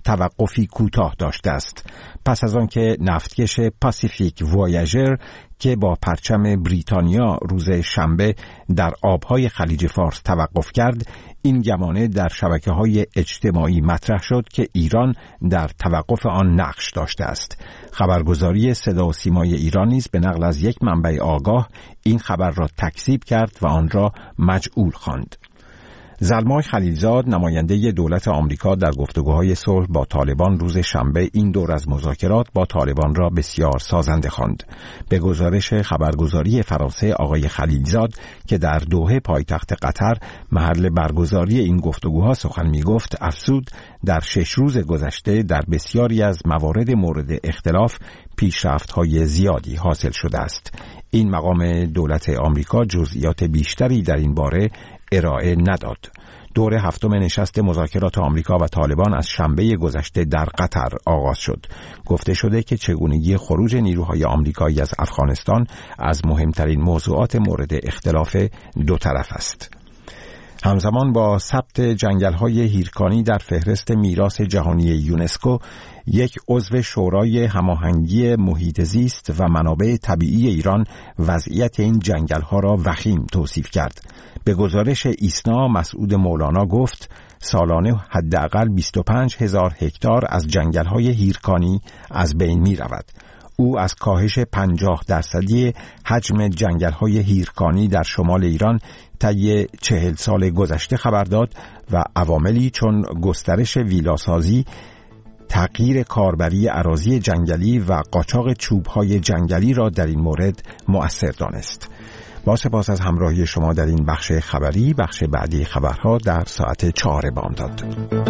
توقفی کوتاه داشته است. پس از آنکه نفتکش پاسیفیک وایاژر که با پرچم بریتانیا روز شنبه در آبهای خلیج فارس توقف کرد، این گمانه در شبکه‌های اجتماعی مطرح شد که ایران در توقف آن نقش داشته است. خبرگزاری صدا و سیمای ایران نیز به نقل از یک منبع آگاه این خبر را تکذیب کرد و آن را مجعول خواند. زلمای خلیلزاد نماینده دولت آمریکا در گفتگوهای صلح با طالبان روز شنبه این دور از مذاکرات با طالبان را بسیار سازنده خواند. به گزارش خبرگزاری فرانسه، آقای خلیلزاد که در دوحه پایتخت قطر محل برگزاری این گفتگوها سخن می‌گفت، افزود در 6 روز گذشته در بسیاری از موارد مورد اختلاف پیشرفت‌های زیادی حاصل شده است. این مقام دولت آمریکا جزئیات بیشتری در این باره ارائه نداد. دور هفتم نشست مذاکرات آمریکا و طالبان از شنبه گذشته در قطر آغاز شد. گفته شده که چگونگی خروج نیروهای آمریکایی از افغانستان از مهمترین موضوعات مورد اختلاف دو طرف است. همزمان با ثبت جنگل‌های هیرکانی در فهرست میراث جهانی یونسکو، یک عضو شورای هماهنگی محیط زیست و منابع طبیعی ایران وضعیت این جنگل‌ها را وخیم توصیف کرد. به گزارش ایسنا، مسعود مولانا گفت سالانه حداقل 25,000 هکتار از جنگل‌های هیرکانی از بین می‌رود. او از کاهش 50% حجم جنگل‌های هیرکانی در شمال ایران طی 40 سال گذشته خبر داد و عواملی چون گسترش ویلاسازی، تغییر کاربری اراضی جنگلی و قاچاق چوب‌های جنگلی را در این مورد مؤثر دانست. با سپاس از همراهی شما در این بخش خبری. بخش بعدی خبرها در ساعت 4 بامداد.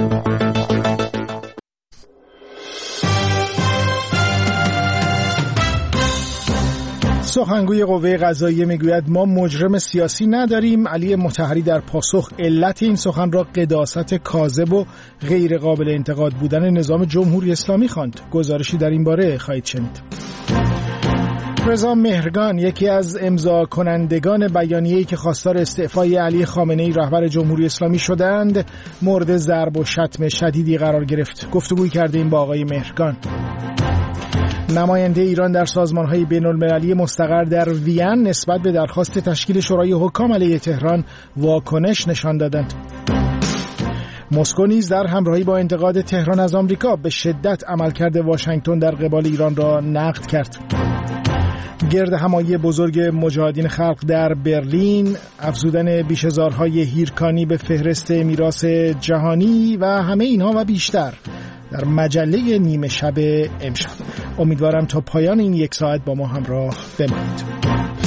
سخنگوی قوه قضاییه میگوید ما مجرم سیاسی نداریم. علی مطهری در پاسخ علت این سخن را قداست کاذب و غیر قابل انتقاد بودن نظام جمهوری اسلامی خواند. گزارشی در این باره خواهید شنید. رضا مهرگان، یکی از امضا کنندگان بیانیه‌ای که خواستار استعفای علی خامنه‌ای رهبر جمهوری اسلامی شدند، مورد ضرب و شتم شدیدی قرار گرفت. گفتگویی کردیم با آقای مهرگان. نماینده ایران در سازمان‌های بین‌المللی مستقر در وین نسبت به درخواست تشکیل شورای حکام علیه تهران واکنش نشان دادند. مسکو نیز در همراهی با انتقاد تهران از آمریکا به شدت عملکرد واشنگتن در قبال ایران را نقد کرد. گرد همایی بزرگ مجاهدین خلق در برلین، افزودن بیش‌هزارهای هیرکانی به فهرست میراث جهانی و همه اینها و بیشتر در مجله نیمه شب امشب. امیدوارم تا پایان این یک ساعت با ما همراه بمانید.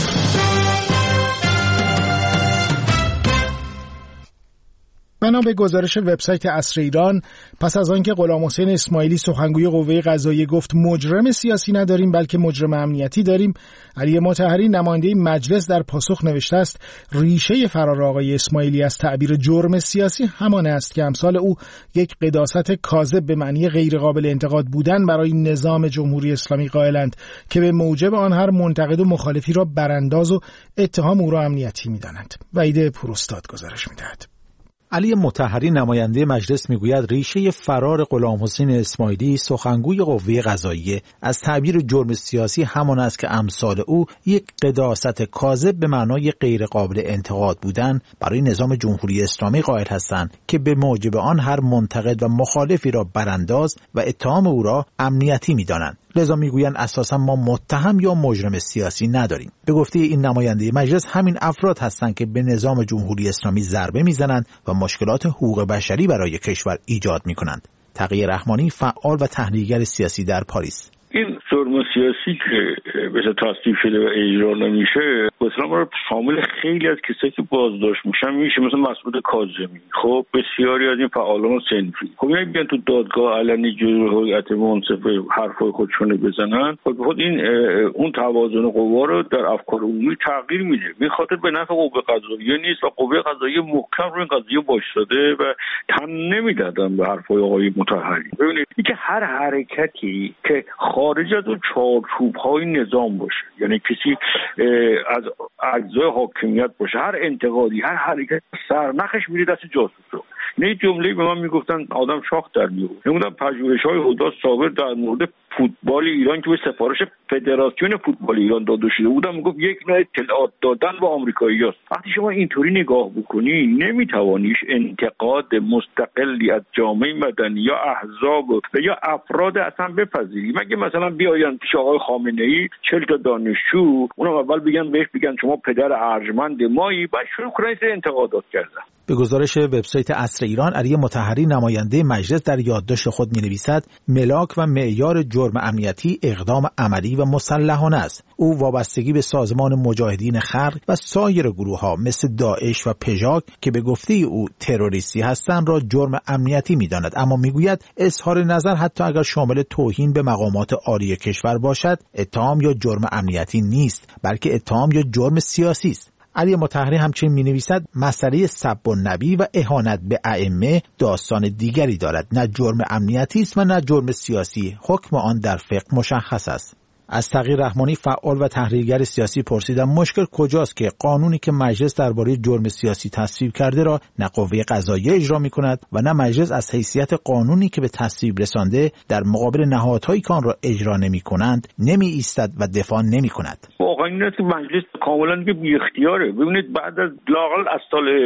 بنا به گزارش وبسایت عصر ایران، پس از آنکه غلامحسین اسماعیلی سخنگوی قوه قضاییه گفت مجرم سیاسی نداریم بلکه مجرم امنیتی داریم، علی مطهری نماینده مجلس در پاسخ نوشته است ریشه فرار آقای اسماعیلی از تعبیر جرم سیاسی همان است که امثال او یک قداست کاذب به معنی غیر قابل انتقاد بودن برای نظام جمهوری اسلامی قائلند که به موجب آن هر منتقد و مخالفی را برانداز و اتهام او را امنیتی می‌دانند. وحید پوراستاد گزارش می‌دهد. علی مطهری نماینده مجلس میگوید ریشه فرار غلامحسین اسماعیلی سخنگوی قوه قضاییه از تعبیر جرم سیاسی همان است که امثال او یک قداست کاذب به معنای غیر قابل انتقاد بودن برای نظام جمهوری اسلامی قائل هستند که به موجب آن هر منتقد و مخالفی را برانداز و اتهام او را امنیتی می‌دانند. لذا میگویند اساسا ما متهم یا مجرم سیاسی نداریم. به گفته این نماینده مجلس همین افراد هستند که به نظام جمهوری اسلامی ضربه میزنند و مشکلات حقوق بشری برای کشور ایجاد میکنند. تقی رحمانی، فعال و تحلیلگر سیاسی در پاریس: این جرم سیاسی که بشه تصدیق شده و اجرا نمیشه، مثلا شامل خیلی از کسایی که بازداشت میشن میشه، مثلا مسعود کاظمی، خب بسیاری از این فعالان صنفی، خب یعنی بیان تو دادگاه علنی جلوی هیئت منصفه حرفای خودشونو بزنن، خب این اون توازن قوا رو در افکار عمومی تغییر میده. به خاطر به نفع قوه قضاییه نیست و قوه قضاییه محکم روی این قضیه وایساده و تن نمیدادن به حرفای آقای مطهری. ببینید اینکه هر حرکتی که خارج از اون چارچوب‌های نظام باشه، یعنی کسی از اجزای حاکمیت باشه، هر انتقادی، هر حرکت سرنخش میره دست جاسوسا. نه جمله به من میگفتن آدم شاخ در میاد. نمیدونم پژوهش‌های حداد صابر در مورد فوتبال ایران که به سفارش فدراسیون فوتبال ایران داده شده بودم میگفت یک نوع اطلاعات دادن به آمریکایی‌هاست. وقتی شما اینطوری نگاه بکنی نمیتوانیش انتقاد مستقلی از جامعه مدنی یا احزاب و یا افراد اصلا بپذیری. مگه مثلا بیاین پیش آقای خامنه‌ای 40 تا دانشجو اونم اول بگن شما پدر ارجمند مایی بعد شروع کنید انتقادات کردن. به گزارش وبسایت عصر ایران، علی مطهری نماینده مجلس در یادداشت خود می‌نویسد ملاک و معیار جرم امنیتی اقدام عملی و مسلحانه است. او وابستگی به سازمان مجاهدین خلق و سایر گروه‌ها مثل داعش و پژاک که به گفته او تروریستی هستند را جرم امنیتی می‌داند، اما می‌گوید اظهار نظر حتی اگر شامل توهین به مقامات عالی کشور باشد اتهام یا جرم امنیتی نیست، بلکه اتهام یا جرم سیاسی است. علی مطهری همچنین می‌نویسد مسئله سب النبی و اهانت به ائمه داستان دیگری دارد، نه جرم امنیتی است و نه جرم سیاسی، حکم آن در فقه مشخص است. از تغییر رحمانی فعال و تحریرگر سیاسی پرسیدم مشکل کجاست که قانونی که مجلس درباره جرم سیاسی تصویب کرده را نه قوه قضاییه اجرا می‌کند و نه مجلس از حیثیت قانونی که به تصویب رسانده در مقابل نهادهایی که آن را اجرا نمی‌کنند نمی‌ایستد و دفاع نمی‌کند. واقعا این است که مجلس کاملا بی اختیاره. ببینید بعد از لااقل از سال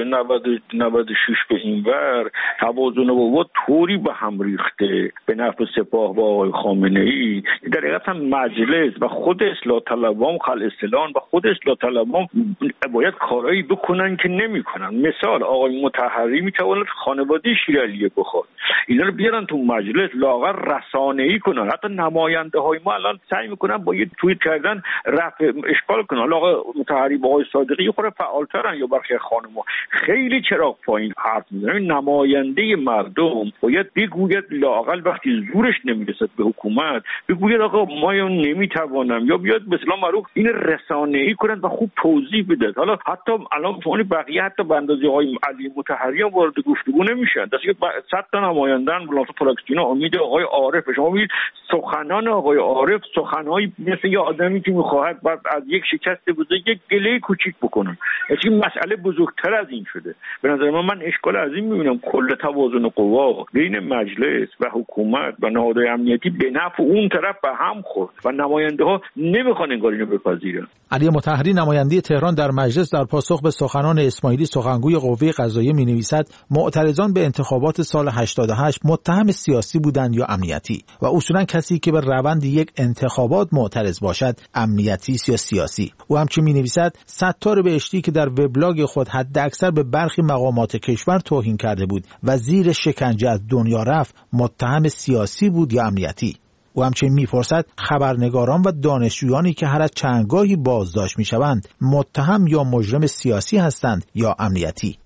96 به اینور توازن قوا طوری به هم ریخته به نفع سپاه و آقای خامنه‌ای در حقیقت هم مجلس و خود اصلاح طلبان خلع استلان و خود اصلاح طلبان باید کارایی بکنن که نمی‌کنن. مثال آقای مطهری میتواند خانواده شیرعلیه بخواد اینا رو بیارن تو مجلس لااقل رسانه‌ای کنن. حتی نماینده‌های ما الان سعی می‌کنن با یه توییت کردن رفع اشکال کنن. حالا آقای مطهری با آقای صادقی خود فعال‌ترن یا برخی خانم‌ها خیلی چراغ پایین حرف می‌زنن. نماینده مردم باید بگوید لااقل وقتی زورش نمیرسد به حکومت بگوید آقا ما نمیتوانم یا بیاد به اصطلاح معروف این رسانه‌ای کنن و خوب توضیح بده. حالا حتی الان شما بقیه حتی به اندازه آقای علی مطهری هم وارد گفتگو نمیشن. دست که 100 تا نمایندن بلافاصله پراکسینا امید آقای عارف شما ببینید سخنان آقای عارف سخنایی مثل یه آدمی که می‌خواهد بعد از یک شکست بزرگ یک گله کوچیک بکنه. این مسئله بزرگتر از این شده. به نظر من اشکال از این می‌بینم کل توازن قوا بین مجلس و حکومت و نهادهای امنیتی به نفع اون طرف به هم خورد و نماینده‌ها نمی‌خوان انگار اینو بپذیرن. علی مطهری نماینده تهران در مجلس در پاسخ به سخنان اسماعیلی سخنگوی قوه قضاییه می‌نویسد معترضان به انتخابات سال 88 متهم سیاسی بودند یا امنیتی و اصولاً کسی که به روند یک انتخابات معترض باشد امنیتی یا سیاسی. او همچنین می‌نویسد ستار بهشتی که در وبلاگ خود حداکثر به برخی مقامات کشور توهین کرده بود و زیر شکنجه از دنیا رفت متهم سیاسی بود یا امنیتی. او همچنین می‌پرسد خبرنگاران و دانشجویانی که هر از چندگاهی بازداشت می‌شوند متهم یا مجرم سیاسی هستند یا امنیتی.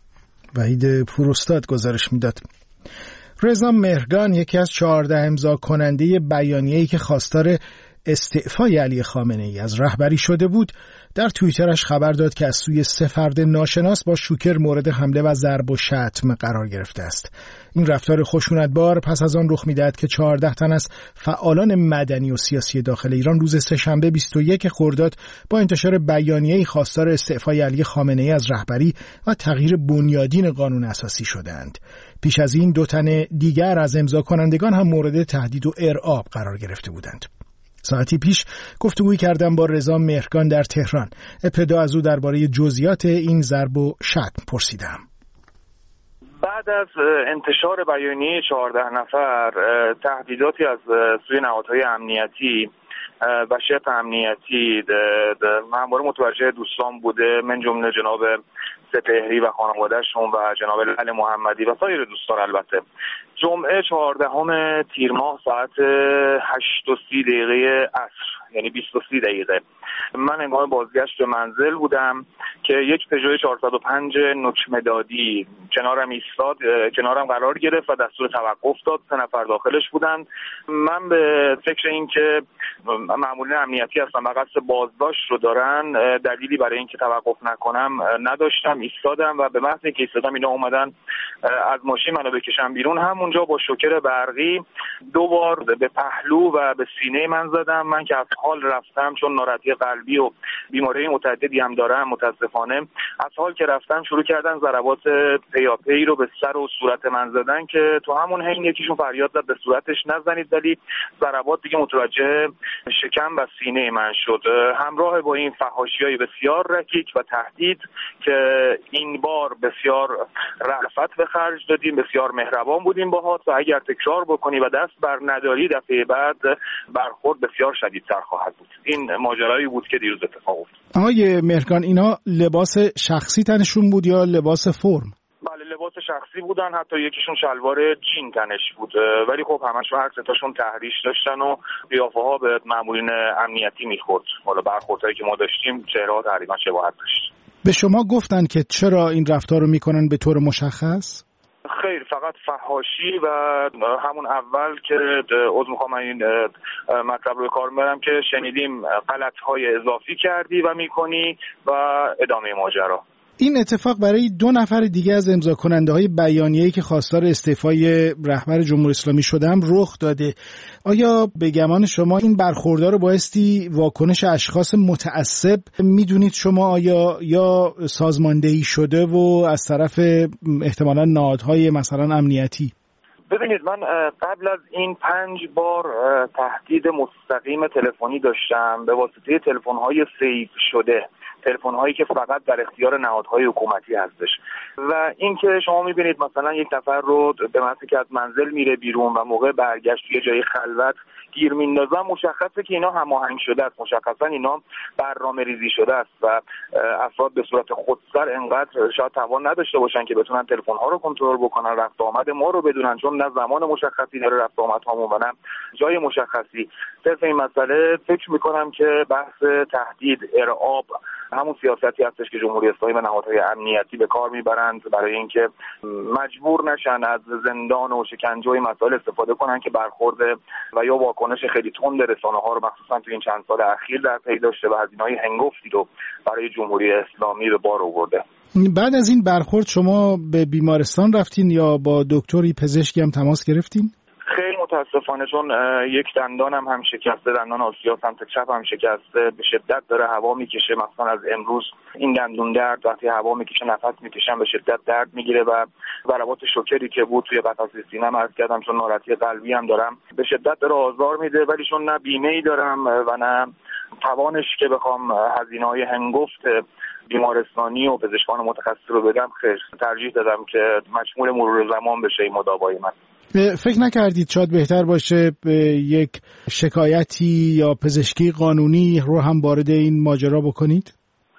وحید پوراستاد گزارش می‌داد. رضا مهرگان یکی از 14 امضا کننده بیانیه‌ای که خواستار استعفای علی خامنه‌ای از رهبری شده بود در توییترش خبر داد که از سوی 3 فرد ناشناس با شوکر مورد حمله و ضرب و شتم قرار گرفته است. این رفتار خشونتبار پس از آن رخ می‌دهد که 14 تن از فعالان مدنی و سیاسی داخل ایران روز سه‌شنبه 21 خرداد با انتشار بیانیه‌ای خواستار استعفای علی خامنه‌ای از رهبری و تغییر بنیادین قانون اساسی شدند. پیش از این 2 تن دیگر از امضا کنندگان هم مورد تهدید و ارعاب قرار گرفته بودند. ساعتی پیش گفتگویی کردم با رضا مهرگان در تهران. ابتدا از او درباره جزئیات این ضرب و شتم پرسیدم. بعد از انتشار بیانیه 14 نفر تهدیداتی از سوی نهادهای امنیتی و شبه امنیتی همواره متوجه دوستان بوده، من جمله جناب سپهری و خانواده‌شون و جناب لعل محمدی و سایر دوستان. البته جمعه 14 تیر ماه ساعت 8:30 عصر یعنی 20:30 دقیقه من هنگام بازگشت به منزل بودم که یک پژو 405 نوک مدادی کنارم ایستاد، کنارم قرار گرفت و دستور توقف داد. 3 نفر داخلش بودند. من به فکر این که مأمورین امنیتی هستن و قصد بازداشت رو دارن دلیلی برای اینکه توقف نکنم نداشتم. ایستادم و به محض اینکه ایستادم اینا اومدن از ماشین منو بکشن بیرون. همونجا با شوکر برقی 2 بار به پهلو و به سینه من زدم. من که از حال رفتم، چون ناراحتی قلبی و بیماری متعددی هم دارم متاسفانه، از حال که رفتم شروع کردن ضربات پیاپی رو به سر و صورت من زدن که تو همون حین یکیشون فریاد زد به صورتش نزنید، ولی ضربات دیگه متوجه شکم و سینه من شد، همراه با این فحاشی‌های بسیار رکیک و تهدید که این بار بسیار رأفت به خرج دادیم، بسیار مهربان بودیم باهات و اگر تکرار بکنی و دست بر نداری دفعه بعد برخورد بسیار شدیدتر خواهد بود. این ماجرایی بود که دیروز اتفاق افتاد. آقای مهرگان، اینا لباس شخصی تنشون بود یا لباس فرم؟ بله، لباس شخصی بودن، حتی یکیشون شلوار جین تنش بود، ولی خب همشون هر ستاشون تحریش داشتن و قیافه ها به مامورین امنیتی میخورد. حالا برخوردهایی که ما داشتیم چهره‌ها تقریبا شباهت داشت. به شما گفتن که چرا این رفتار رو میکنن به طور مشخص؟ خیر، فقط فحاشی و همون اول که عذر میخوام این مطلب رو کار میبرم که شنیدیم غلط‌های اضافی کردی و میکنی و ادامه ماجرا. این اتفاق برای 2 نفر دیگه از امضا کننده های بیانیه‌ای که خواستار استعفای رهبر جمهوری اسلامی شدن رخ داده. آیا به گمان شما این برخوردها رو بایستی واکنش اشخاص متعصب میدونید شما، آیا یا سازماندهی شده و از طرف احتمالاً نهادهای مثلا امنیتی؟ ببینید، من قبل از این 5 بار تهدید مستقیم تلفنی داشتم به واسطه تلفن‌های سیو شده، تلفن‌هایی که فقط در اختیار نهادهای حکومتی هستش و اینکه شما می‌بینید مثلا یک نفر رو به معنی که از منزل میره بیرون و موقع برگشت یه جای خلوت گیر میندازن، مشخصه که اینا هماهنگ شده است، مشخصا اینا برنامه‌ریزی شده است و افراد به صورت خودسر انقدر شاید توان نداشته باشن که بتونن تلفن‌ها رو کنترل بکنن، رفت آمد ما رو بدونن، چون نه زمان مشخصی داره رفت آمد هامون و نه جای مشخصی. صرف این مسئله فکر می‌کنم که بحث تهدید، ارعاب همون سیاستی هستش که جمهوری اسلامی و نهادهای امنیتی به کار میبرند برای اینکه مجبور نشن از زندان و شکنجه و مسائل استفاده کنن که برخورد و یا واکنش خیلی تند رسانه‌ها رو مخصوصا تو این چند سال اخیر در پی داشته و هزینه‌های هنگفتی رو برای جمهوری اسلامی به بار آورده. بعد از این برخورد شما به بیمارستان رفتین یا با دکتری پزشکی هم تماس گرفتین؟ خیلی متاسفانه، چون یک دندانم هم شکسته، دندان آسیا سمت چپ هم شکسته، به شدت داره هوا میکشه. مثلا از امروز این دندون درد وقتی هوا میکشه نفس میکشم به شدت درد میگیره و ضربات شوکری که بود توی قفسه سینه‌ام عرض کردم، چون ناراحتی قلبی هم دارم، به شدت داره آزار میده، ولی چون نه بیمه‌ای دارم و نه توانش که بخوام هزینه‌های هنگفت بیمارستانی و پزشکان متخصص رو بدم، خیر ترجیح دادم که مشمول مرور زمان بشه این مداوای من. فکر نکردید شاید بهتر باشه به یک شکایتی یا پزشکی قانونی رو هم وارد این ماجرا بکنید؟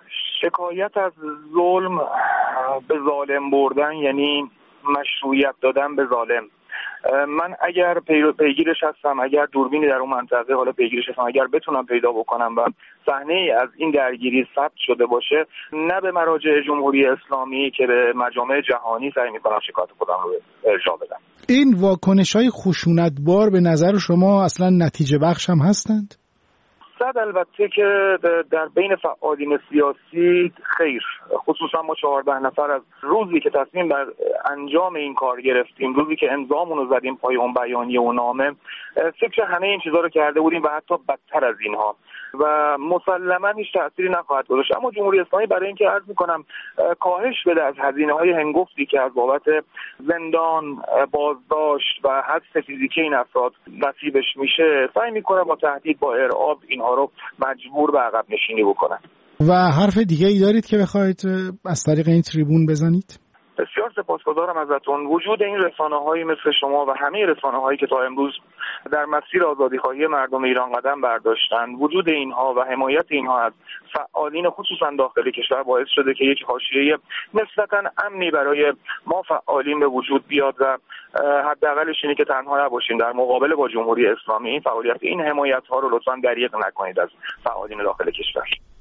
شکایت از ظلم به ظالم بردن یعنی مشروعیت دادن به ظالم. من اگر پیگیرش هستم، اگر دوربینی در اون منطقه حالا پیگیرش هستم، اگر بتونم پیدا بکنم و صحنه از این درگیری ثبت شده باشه، نه به مراجع جمهوری اسلامی که به مجامع جهانی سعی می‌کنم شکایت خودم رو ارجاع بدم. این واکنش‌های خشونت‌بار به نظر شما اصلا نتیجه بخش هم هستند؟ صد البته که در بین فعالین سیاسی خیر، خصوصا ما 14 نفر از روزی که تصمیم بر انجام این کار گرفتیم، روزی که امضامون رو زدیم پای اون بیانیه و نامه، فکر همه این چیزا رو کرده بودیم و حتی بدتر از اینها و مسلما هیچ تأثیری نخواهد گذاشت. اما جمهوری اسلامی برای اینکه عرض می‌کنم کاهش بده از هزینه‌های هنگفتی که از بابت زندان، بازداشت و حبس فیزیکی این افراد نصیبش میشه، سعی می‌کنه با تهدید، با ارعاب اینها رو مجبور به عقب نشینی بکنن. و حرف دیگه ای دارید که بخواید از طریق این تریبون بزنید؟ بسیار سپاسگزارم ازتون. وجود این رسانه‌هایی مثل شما و همه رسانه‌هایی که تا امروز در مسیر آزادی‌خواهی مردم ایران قدم برداشتن، وجود اینها و حمایت اینها از فعالین خصوصا داخل کشور باعث شده که یک حاشیه نسبتاً امنی برای ما فعالین به وجود بیاد و حداقلش اینه که تنها نباشیم در مقابله با جمهوری اسلامی. این فعالیت، این حمایت‌ها رو لطفاً دریغ نکنید از فعالین داخل کشور.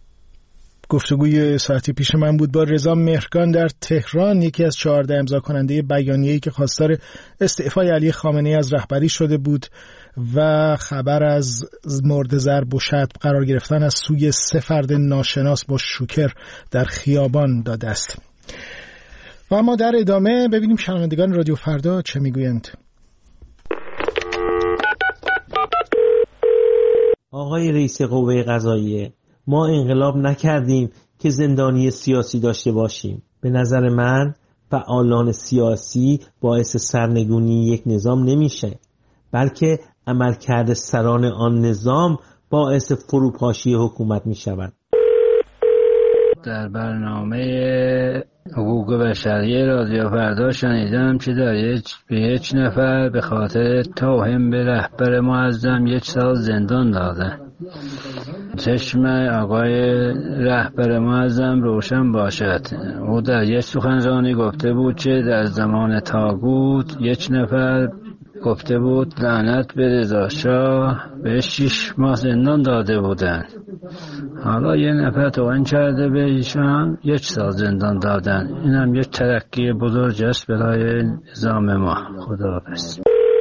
گفتگوی ساعتی پیش من بود با رضا مهرگان در تهران، یکی از 14 امضا کننده بیانیه‌ای که خواستار استعفای علی خامنه‌ای از رهبری شده بود و خبر از مورد ضرب و شتم قرار گرفتن از سوی 3 فرد ناشناس با شوکر در خیابان داده است. و اما در ادامه ببینیم شنوندگان رادیو فردا چه میگویند. آقای رئیس قوه قضاییه، ما انقلاب نکردیم که زندانی سیاسی داشته باشیم. به نظر من فعالان سیاسی باعث سرنگونی یک نظام نمیشه، بلکه عملکرد سران آن نظام باعث فروپاشی حکومت میشود. در برنامه حقوق بشری رادیو فردا شنیدم که به یک نفر به خاطر توهین به رهبر معظم 1 سال زندان دادن. چشم آقای رهبر معظم روشن باشد. او در یک سخنرانی گفته بود که در زمان طاغوت 1 نفر گفته بود لعنت به رضا شاه، به 6 ماه زندان داده بودن. حالا 1 نفر توهین کرده به ایشان 1 سال زندان دادن. این هم یک ترقی بزرگ است برای نظام ما. خداحافظ.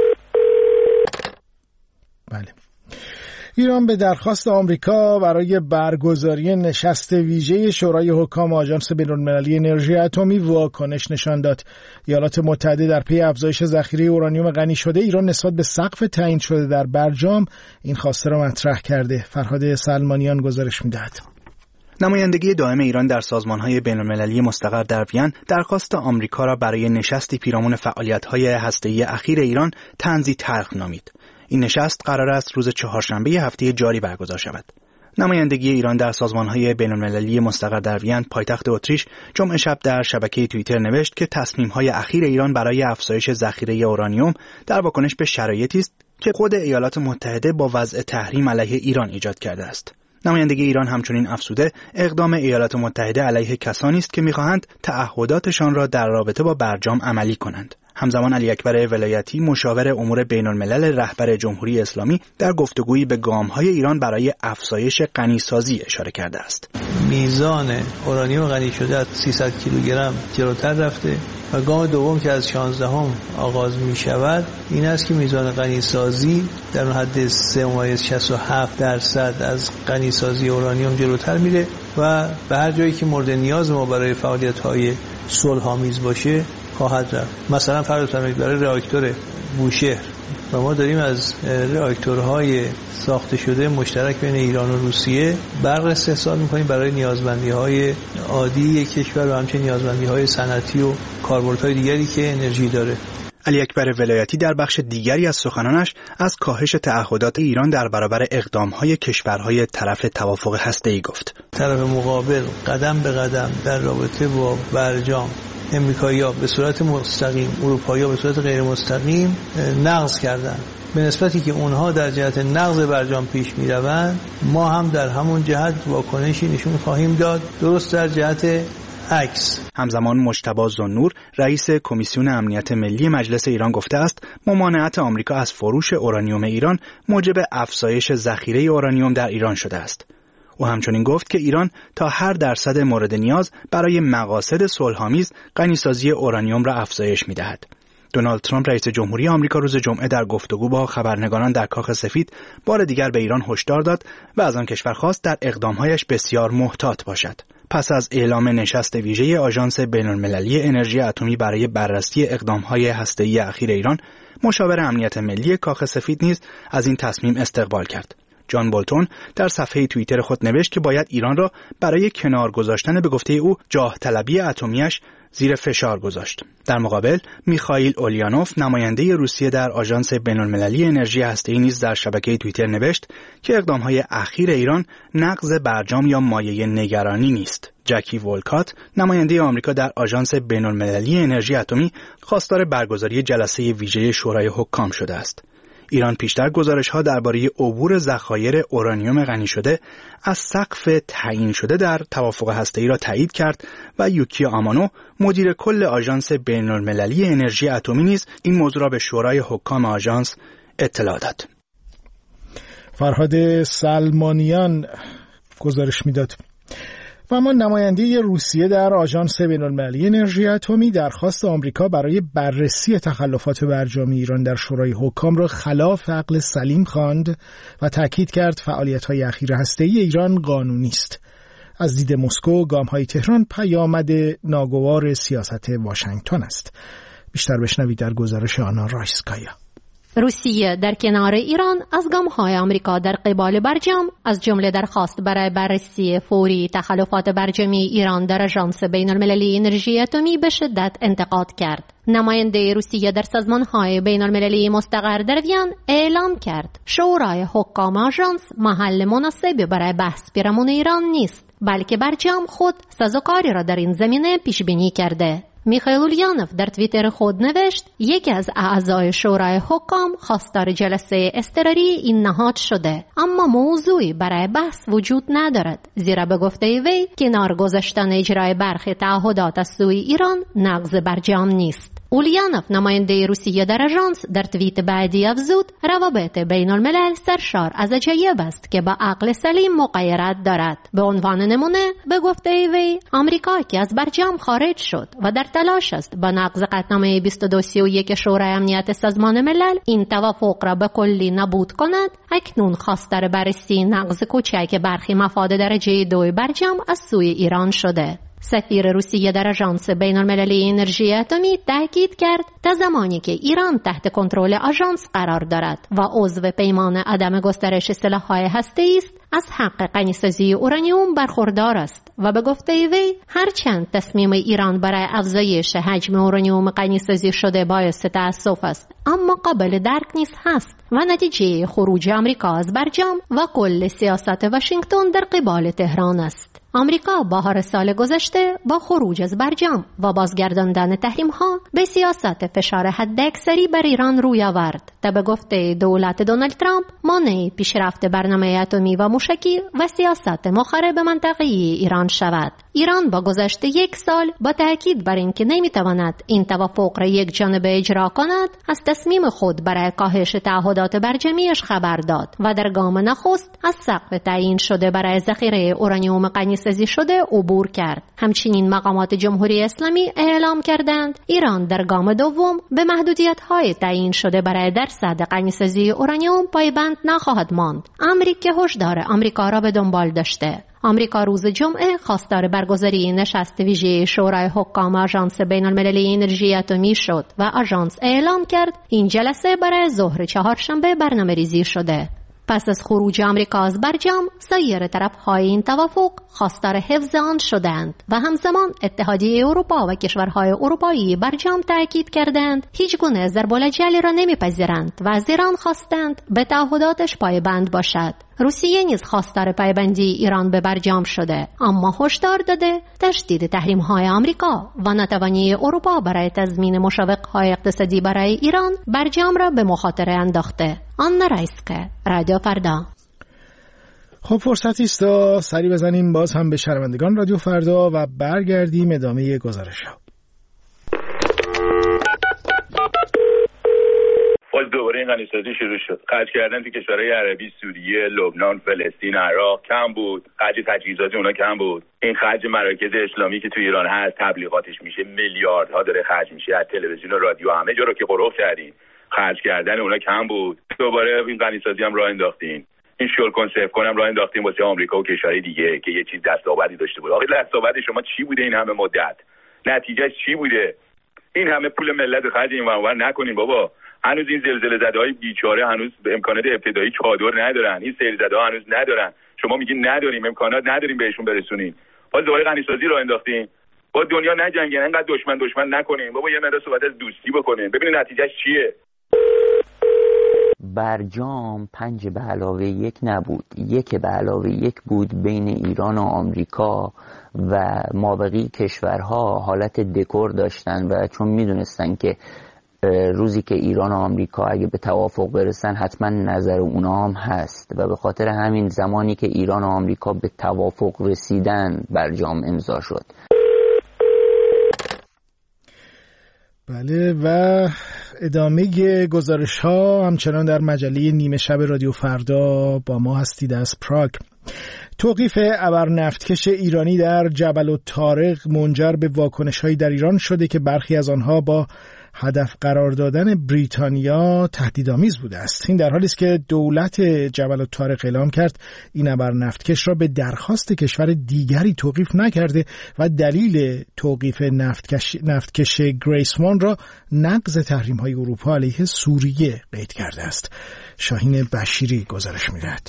بله. ایران به درخواست آمریکا برای برگزاری نشست ویژه شورای حکام آژانس بین‌المللی انرژی اتمی واکنش نشان داد. ایالات متحده در پی افزایش ذخیره اورانیوم غنی شده ایران نسبت به سقف تعیین شده در برجام این خواسته را مطرح کرده. فرهاد سلمانیان گزارش می‌دهد. نمایندگی دائم ایران در سازمان‌های بین‌المللی مستقر در وین درخواست آمریکا را برای نشستی پیرامون فعالیت‌های هسته‌ای اخیر ایران طنزی تلخ نامید. این نشست قرار است روز چهارشنبه هفته جاری برگزار شود. نمایندگی ایران در سازمان‌های بین‌المللی مستقر در وین پایتخت اتریش جمعه شب در شبکه توییتر نوشت که تصمیم‌های اخیر ایران برای افزایش ذخیره اورانیوم در واکنش به شرایطی است که خود ایالات متحده با وضع تحریم علیه ایران ایجاد کرده است. نمایندگی ایران همچنین افزوده اقدام ایالات متحده علیه کسانی است که می‌خواهند تعهداتشان را در رابطه با برجام عملی کنند. همزمان علی اکبر ولایتی مشاور امور بین‌الملل رهبر جمهوری اسلامی در گفتگویی به گام‌های ایران برای افزایش غنیسازی اشاره کرده است. میزان اورانیوم غنی شده از 300 کیلوگرم جلوتر رفته و گام دوم که از 16 آغاز می شود این است که میزان غنیسازی در حد 3.67% از غنیسازی اورانیوم جلوتر میره و به هر جایی که مورد نیاز ما برای فعالیت‌های صلح‌آمیز باشه خواهد رفت. مثلا فرض کنید برای راکتور بوشهر و ما داریم از راکتورهای ساخته شده مشترک بین ایران و روسیه برق استحصال می‌کنیم برای نیازمندی‌های عادی کشور و همچنین نیازمندی‌های صنعتی و کاربردهای دیگری که انرژی داره. علی اکبر ولایتی در بخش دیگری از سخنانش از کاهش تعهدات ایران در برابر اقدام‌های کشورهای طرف توافق هسته‌ای گفت. طرف مقابل قدم به قدم در رابطه با برجام امریکایی‌ها به صورت مستقیم، اروپایی‌ها به صورت غیر مستقیم نقض کردند. به نسبتی که اونها در جهت نقض برجام پیش می‌روند، ما هم در همون جهت واکنشی نشون خواهیم داد، درست در جهت عکس. همزمان مجتبی ذوالنور رئیس کمیسیون امنیت ملی مجلس ایران گفته است ممانعت آمریکا از فروش اورانیوم ایران موجب افزایش ذخیره اورانیوم در ایران شده است. او همچنین گفت که ایران تا هر درصد مورد نیاز برای مقاصد صلح‌آمیز غنیسازی اورانیوم را افزایش می‌دهد. دونالد ترامپ رئیس جمهوری آمریکا روز جمعه در گفتگو با خبرنگاران در کاخ سفید بار دیگر به ایران هشدار داد و از آن کشور خواست در اقدام‌هایش بسیار محتاط باشد. پس از اعلام نشست ویژه آژانس بین‌المللی انرژی اتمی برای بررسی اقدام‌های هسته‌ای اخیر ایران، مشاور امنیت ملی کاخ سفید نیز از این تصمیم استقبال کرد. جان بولتون در صفحه توییتر خود نوشت که باید ایران را برای کنار گذاشتن به گفته او جاه طلبی اتمیش زیر فشار گذاشت. در مقابل میخائیل اولیانوف نماینده روسیه در آژانس بین‌المللی انرژی هسته‌ای نیز در شبکه توییتر نوشت که اقدام‌های اخیر ایران نقض برجام یا مایه نگرانی نیست. جکی ولکات نماینده آمریکا در آژانس بین‌المللی انرژی اتمی خواستار برگزاری جلسه ویژه شورای حکام شده است. ایران پیشتر گزارش‌ها درباره عبور ذخایر اورانیوم غنی شده از سقف تعیین شده در توافق هسته‌ای را تایید کرد و یوکی آمانو مدیر کل آژانس بین‌المللی انرژی اتمی نیز این موضوع را به شورای حکام آژانس اطلاع داد. فرهاد سلمانیان گزارش میداد. و اما نماینده روسیه در آژانس بین‌المللی انرژی اتمی درخواست آمریکا برای بررسی تخلفات برجامی ایران در شورای حکام را خلاف عقل سلیم خواند و تاکید کرد فعالیت‌های اخیر هسته‌ای ایران قانونی است. از دید مسکو گام‌های تهران پیامد ناگوار سیاست واشنگتن است. بیشتر بشنوید در گزارش آنا رایسکایا. روسیه در کنار ایران از گام‌های آمریکا در قبال برجام از جمله درخواست برای بررسی فوری تخلفات برجامی ایران در آژانس بین‌المللی انرژی اتمی به شدت انتقاد کرد. نماینده روسیه در سازمان‌های بین‌المللی مستقر در وین اعلام کرد شورای حکام آژانس محل مناسبی برای بحث پیرامون ایران نیست، بلکه برجام خود سازوکاری را در این زمینه پیش بینی کرده. میخائیل اولیانوف در توییتر خود نوشت یکی از اعضای شورای حکام خواستار جلسه اضطراری این نهاد شده، اما موضوعی برای بحث وجود ندارد، زیرا به گفته وی کنار گذاشتن اجرای برخی تعهدات از سوی ایران نقض برجام نیست. اولیانوف نماینده روسیه در آژانس در توییت بعدی افزود روابط بین الملل سرشار از عجایب است که با عقل سلیم مغایرت دارد. به عنوان نمونه به گفته وی آمریکا که از برجام خارج شد و در تلاش است با نقض قطعنامه 2231 شورای امنیت سازمان ملل این توافق را به کلی نابود کند، اکنون خواستار بررسی نقض کوچک برخی مفاد درجه 2 برجام از سوی ایران شده. سفیر روسیه در آژانس بین‌المللی انرژی اتمی تاکید کرد تا زمانی که ایران تحت کنترل آژانس قرار دارد و عضو پیمان عدم گسترش سلاح‌های هسته‌ای است، از حق غنی‌سازی اورانیوم برخوردار است و به گفته وی هرچند تصمیم ایران برای افزایش حجم اورانیوم غنی‌سازی شده باعث تأسف است، اما قابل درک نیز هست و نتیجه خروج آمریکا از برجام و کل سیاست واشنگتن در قبال تهران است. آمریکا بهار سال گذشته با خروج از برجام و بازگرداندن تحریم‌ها به سیاست فشار حداکثری بر ایران روی آورد تا به گفته دولت دونالد ترامپ مانع پیشرفت برنامه اتمی و موشکی و سیاست مخرب منطقه‌ای ایران شود. ایران با گذشت 1 سال با تاکید بر اینکه نمی‌تواند این توافق را یک جانبه اجرا کند از تصمیم خود برای کاهش تعهدات برجامیش خبر داد و در گام نخست از سقف تعیین شده برای ذخیره اورانیوم غنی‌سازی شده عبور کرد. همچنین مقامات جمهوری اسلامی اعلام کردند ایران در گام دوم به محدودیت‌های تعیین شده برای درصد غنی‌سازی اورانیوم پایبند نخواهد ماند، امری که هشدار آمریکا را به دنبال داشته. آمریکا روز جمعه خواستار برگزاری نشست ویژه شورای حکام آژانس بین‌المللی انرژی اتمی شد و آژانس اعلام کرد این جلسه برای ظهر چهارشنبه برنامه‌ریزی شده. پس از خروج آمریکا از برجام، سایر طرف‌های این توافق خواستار حفظ آن شدند و همزمان اتحادیه اروپا و کشورهای اروپایی برجام تاکید کردند هیچ گونه ضرب‌الجلی را نمی‌پذیرند و از ایران خواستند به تعهداتش پایبند باشد. روسیه نیز خواستار پایبندی ایران به برجام شده، اما هشدار داده تشدید تحریم‌های آمریکا و ناتوانی اروپا برای تضمین مشوق‌های اقتصادی برای ایران برجام را به مخاطره انداخته. آنا رایسکه، رادیو فردا. خب فرصتی است تا سری بزنیم باز هم به شنوندگان رادیو فردا و برگردیم ادامه گزارش‌ها. باز دوباره این غنی‌سازی شروع شد. خرج کردن تو کشورهای عربی، سوریه، لبنان، فلسطین، عراق کم بود. خرج تجهیزات اونا کم بود. این خرج مراکز اسلامی که تو ایران هست، تبلیغاتش میشه میلیاردها داره خرج میشه. از تلویزیون و رادیو همه جا رو که قرق کردین. خرج کردن اونا کم بود. دوباره این غنی‌سازی هم راه انداختین. این شل کنسرو کنم راه انداختین واسه آمریکا و کشورهای دیگه که یه چیز دستاوردی داشته بود. آخه دستاورد شما چی بوده این همه مدت؟ نتیجهش چی بوده؟ این همه پول ملت خرج این ور نکنین بابا. هنوز این زلزله زده‌های بیچاره هنوز به امکانات ابتدایی چادر ندارن. این سیل زده‌ها هنوز ندارن. شما میگین نداریم، امکانات نداریم بهشون برسونین. باز دوباره غنی‌سازی راه انداختین. با دنیا نجنگین، انقدر دشمن نکنین. بابا یه مقدار صحبت از دوستی بکنین. ببینین نتیجهش چیه. برجام 5 به علاوه 1 نبود، 1 به علاوه 1 بود بین ایران و آمریکا و مابقی کشورها حالت دکور داشتن و چون میدونستن که روزی که ایران و آمریکا اگه به توافق برسن حتما نظر اونا هم هست و به خاطر همین زمانی که ایران و آمریکا به توافق رسیدن برجام امضا شد. بله و ادامه گزارش ها همچنان در مجله نیمه شب رادیو فردا با ما هستید از پراگ. توقیف ابرنفتکش ایرانی در جبل الطارق منجر به واکنش‌هایی در ایران شده که برخی از آنها با هدف قرار دادن بریتانیا تهدیدآمیز بوده است. این در حالی است که دولت جبل الطارق اعلام کرد این ابر نفتکش را به درخواست کشور دیگری توقیف نکرده و دلیل توقیف نفتکش گریس وان را نقض تحریم‌های اروپا علیه سوریه قید کرده است. شاهین بشیری گزارش می‌دهد.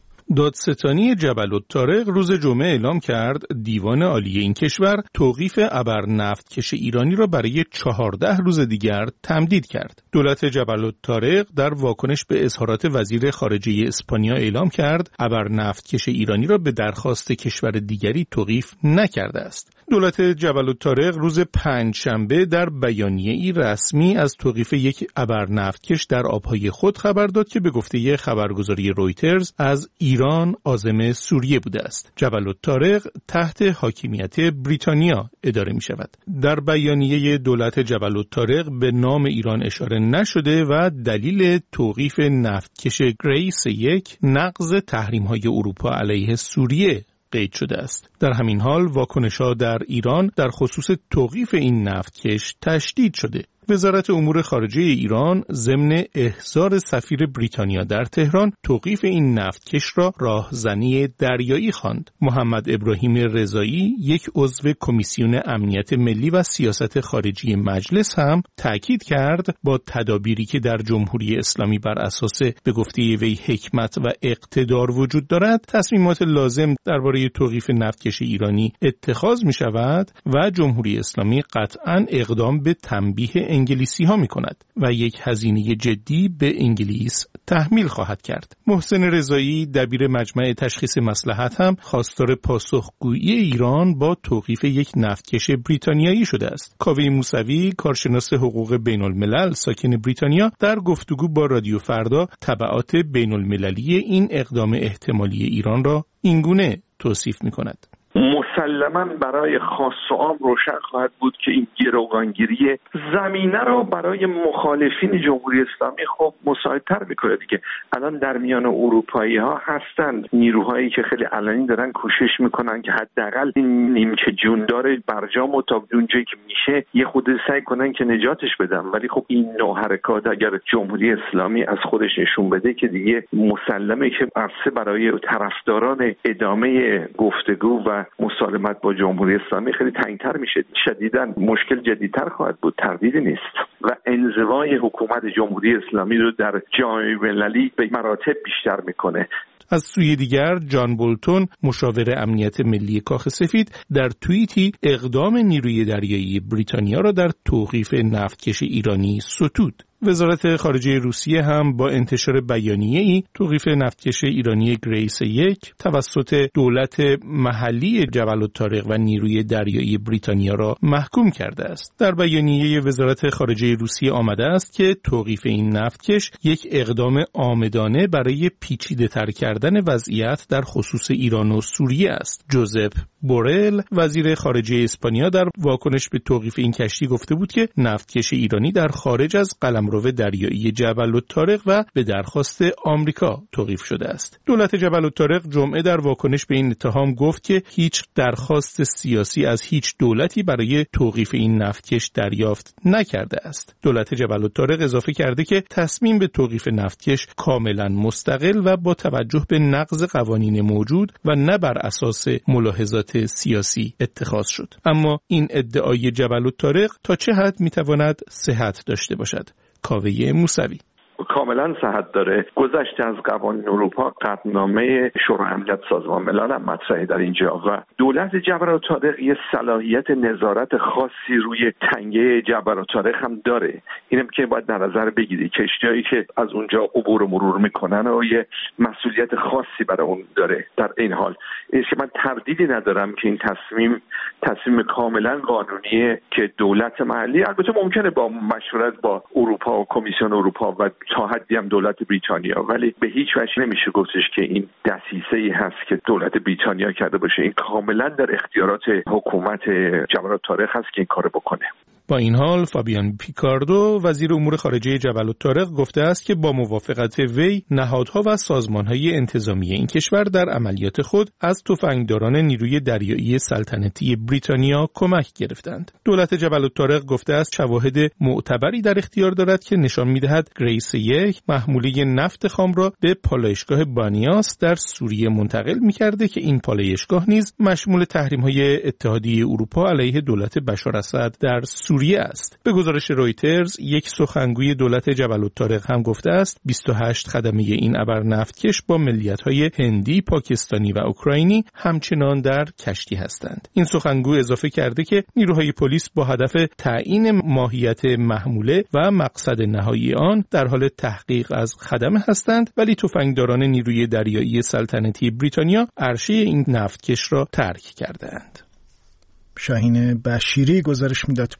دادستانی جبل الطارق روز جمعه اعلام کرد دیوان عالی این کشور توقیف ابر نفتکش ایرانی را برای 14 روز دیگر تمدید کرد. دولت جبل الطارق در واکنش به اظهارات وزیر خارجه اسپانیا اعلام کرد ابر نفتکش ایرانی را به درخواست کشور دیگری توقیف نکرده است. دولت جبل الطارق روز پنجشنبه در بیانیه‌ای رسمی از توقیف یک ابر نفتکش در آبهای خود خبر داد که به گفته خبرگزاری رویترز از ایران عازم سوریه بوده است. جبل الطارق تحت حاکمیت بریتانیا اداره می شود. در بیانیه دولت جبل الطارق به نام ایران اشاره نشده و دلیل توقیف نفتکش گریس 1 نقض تحریم‌های اروپا علیه سوریه قید شده است. در همین حال واکنش‌ها در ایران در خصوص توقیف این نفتکش تشدید شده. وزارت امور خارجه ایران ضمن احضار سفیر بریتانیا در تهران توقیف این نفتکش را راهزنی دریایی خواند. محمد ابراهیم رضایی، یک عضو کمیسیون امنیت ملی و سیاست خارجی مجلس هم تاکید کرد با تدابیری که در جمهوری اسلامی بر اساس به گفته وی حکمت و اقتدار وجود دارد، تصمیمات لازم درباره توقیف نفتکش ایرانی اتخاذ می شود و جمهوری اسلامی قطعاً اقدام به تنبیه انگلیسی ها می کند و یک هزینه جدی به انگلیس تحمیل خواهد کرد. محسن رضایی، دبیر مجمع تشخیص مصلحت، هم خواستار پاسخگویی ایران با توقیف یک نفتکش بریتانیایی شده است. کاوه موسوی، کارشناس حقوق بین الملل ساکن بریتانیا، در گفتگو با رادیو فردا تبعات بین المللی این اقدام احتمالی ایران را اینگونه توصیف می کند. مسلماً برای خاص و عام روشن خواهد بود که این گروگانگیری زمینه رو برای مخالفین جمهوری اسلامی خب مساعدتر میکنه دیگه. الان در میان اروپایی ها هستند نیروهایی که خیلی علنی دارن کوشش میکنن که حداقل این نیمچه جوندار برجام و تا اونجایی که میشه یه خود سعی کنن که نجاتش بدن، ولی خب این نوع حرکات اگر جمهوری اسلامی از خودش نشون بده که دیگه مسلمه که عرصه برای طرفداران ادامه گفتگو و مسالمت با جمهوری اسلامی خیلی تنگتر میشه. شدیداً مشکل جدیدتر خواهد بود، تردیدی نیست، و انزوای حکومت جمهوری اسلامی رو در جامعه بین‌المللی به مراتب بیشتر میکنه. از سوی دیگر جان بولتون، مشاور امنیت ملی کاخ سفید، در توییتی اقدام نیروی دریایی بریتانیا را در توقیف نفتکش ایرانی ستود. وزارت خارجه روسیه هم با انتشار بیانیه‌ای توقیف نفتکش ایرانی گریس 1 توسط دولت محلی جبل الطارق و نیروی دریایی بریتانیا را محکوم کرده است. در بیانیه وزارت خارجه روسیه آمده است که توقیف این نفتکش یک اقدام عامدانه برای پیچیده‌تر کردن وضعیت در خصوص ایران و سوریه است. جوزپ بورل، وزیر خارجه اسپانیا، در واکنش به توقیف این کشتی گفته بود که نفتکش ایرانی در خارج از قلمرو دریایی جبل الطارق و به درخواست آمریکا توقیف شده است. دولت جبل الطارق جمعه در واکنش به این اتهام گفت که هیچ درخواست سیاسی از هیچ دولتی برای توقیف این نفتکش دریافت نکرده است. دولت جبل الطارق اضافه کرده که تصمیم به توقیف نفتکش کاملا مستقل و با توجه به نقض قوانین موجود و نه بر اساس ملاحظات سیاسی اتخاذ شد. اما این ادعای جبل الطارق تا چه حد میتواند صحت داشته باشد؟ کاوه موسوی: کاملا صحت داره. گذشته از قوانین اروپا، قطعنامه شورای امنیت سازمان ملل هم مطرحه در اینجا و دولت جبل الطارق یه صلاحیت نظارت خاصی روی تنگه جبل الطارق هم داره. اینم که باید در نظر بگیری کشتیایی که از اونجا عبور و مرور میکنن و یه مسئولیت خاصی برای اون داره. در این حال که من تردیدی ندارم که این تصمیم کاملا قانونیه که دولت محلی، البته ممکنه با مشورت با اروپا و کمیسیون اروپا و تا حدی هم دولت بریتانیا، ولی به هیچ وجه نمیشه گفتش که این دسیسه‌ای هست که دولت بریتانیا کرده باشه. این کاملا در اختیارات حکومت جبل الطارق هست که این کارو بکنه. با این حال فابیان پیکاردو وزیر امور خارجه جبل الطارق گفته است که با موافقت وی نهادها و سازمانهای انتظامی این کشور در عملیات خود از تفنگداران نیروی دریایی سلطنتی بریتانیا کمک گرفتند. دولت جبل الطارق گفته است شواهد معتبری در اختیار دارد که نشان می‌دهد گریس 1 محموله نفت خام را به پالایشگاه بانیاس در سوریه منتقل می‌کرده که این پالایشگاه نیز مشمول تحریم‌های اتحادیه اروپا علیه دولت بشار اسد در سوریه است. به گزارش رویترز یک سخنگوی دولت جبل الطارق هم گفته است 28 خدمه این ابر نفتکش با ملیت‌های هندی، پاکستانی و اوکراینی همچنان در کشتی هستند. این سخنگو اضافه کرده که نیروهای پلیس با هدف تعیین ماهیت محموله و مقصد نهایی آن در حال تحقیق از خدمه هستند، ولی تفنگداران نیروی دریایی سلطنتی بریتانیا عرشه این نفتکش را ترک کردند. شاهین بشیری گزارش میداد.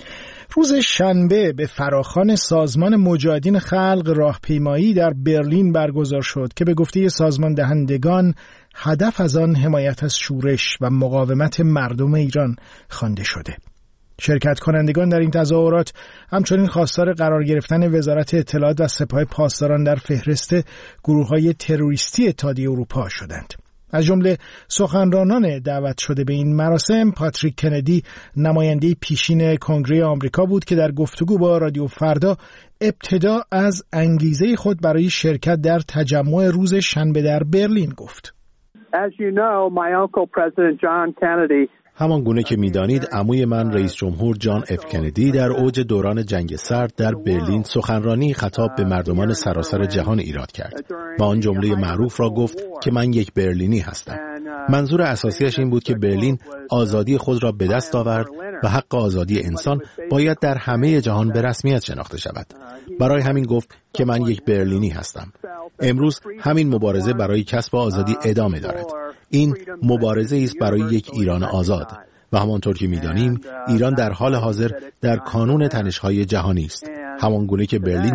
روز شنبه به فراخوان سازمان مجاهدین خلق راهپیمایی در برلین برگزار شد که به گفته سازمان دهندگان هدف از آن حمایت از شورش و مقاومت مردم ایران خوانده شده. شرکت کنندگان در این تظاهرات همچنین خواستار قرار گرفتن وزارت اطلاعات و سپاه پاسداران در فهرست گروه‌های تروریستی اتحادیه اروپا شدند. از جمله سخنرانان دعوت شده به این مراسم پاتریک کندی نماینده پیشین کنگره آمریکا بود که در گفتگو با رادیو فردا ابتدا از انگیزه خود برای شرکت در تجمع روز شنبه در برلین گفت. As you know, my uncle President John Kennedy همان گونه که می‌دانید عموی من رئیس جمهور جان اف کندی در اوج دوران جنگ سرد در برلین سخنرانی خطاب به مردمان سراسر جهان ایراد کرد و آن جمله معروف را گفت که من یک برلینی هستم. منظور اساسیش این بود که برلین آزادی خود را به دست آورد و حق آزادی انسان باید در همه جهان به رسمیت شناخته شود. برای همین گفت که من یک برلینی هستم. امروز همین مبارزه برای کسب آزادی ادامه دارد. این مبارزه است برای یک ایران آزاد و همانطور که می‌دانیم ایران در حال حاضر در کانون تنش‌های جهانی است. همان گونه که برلین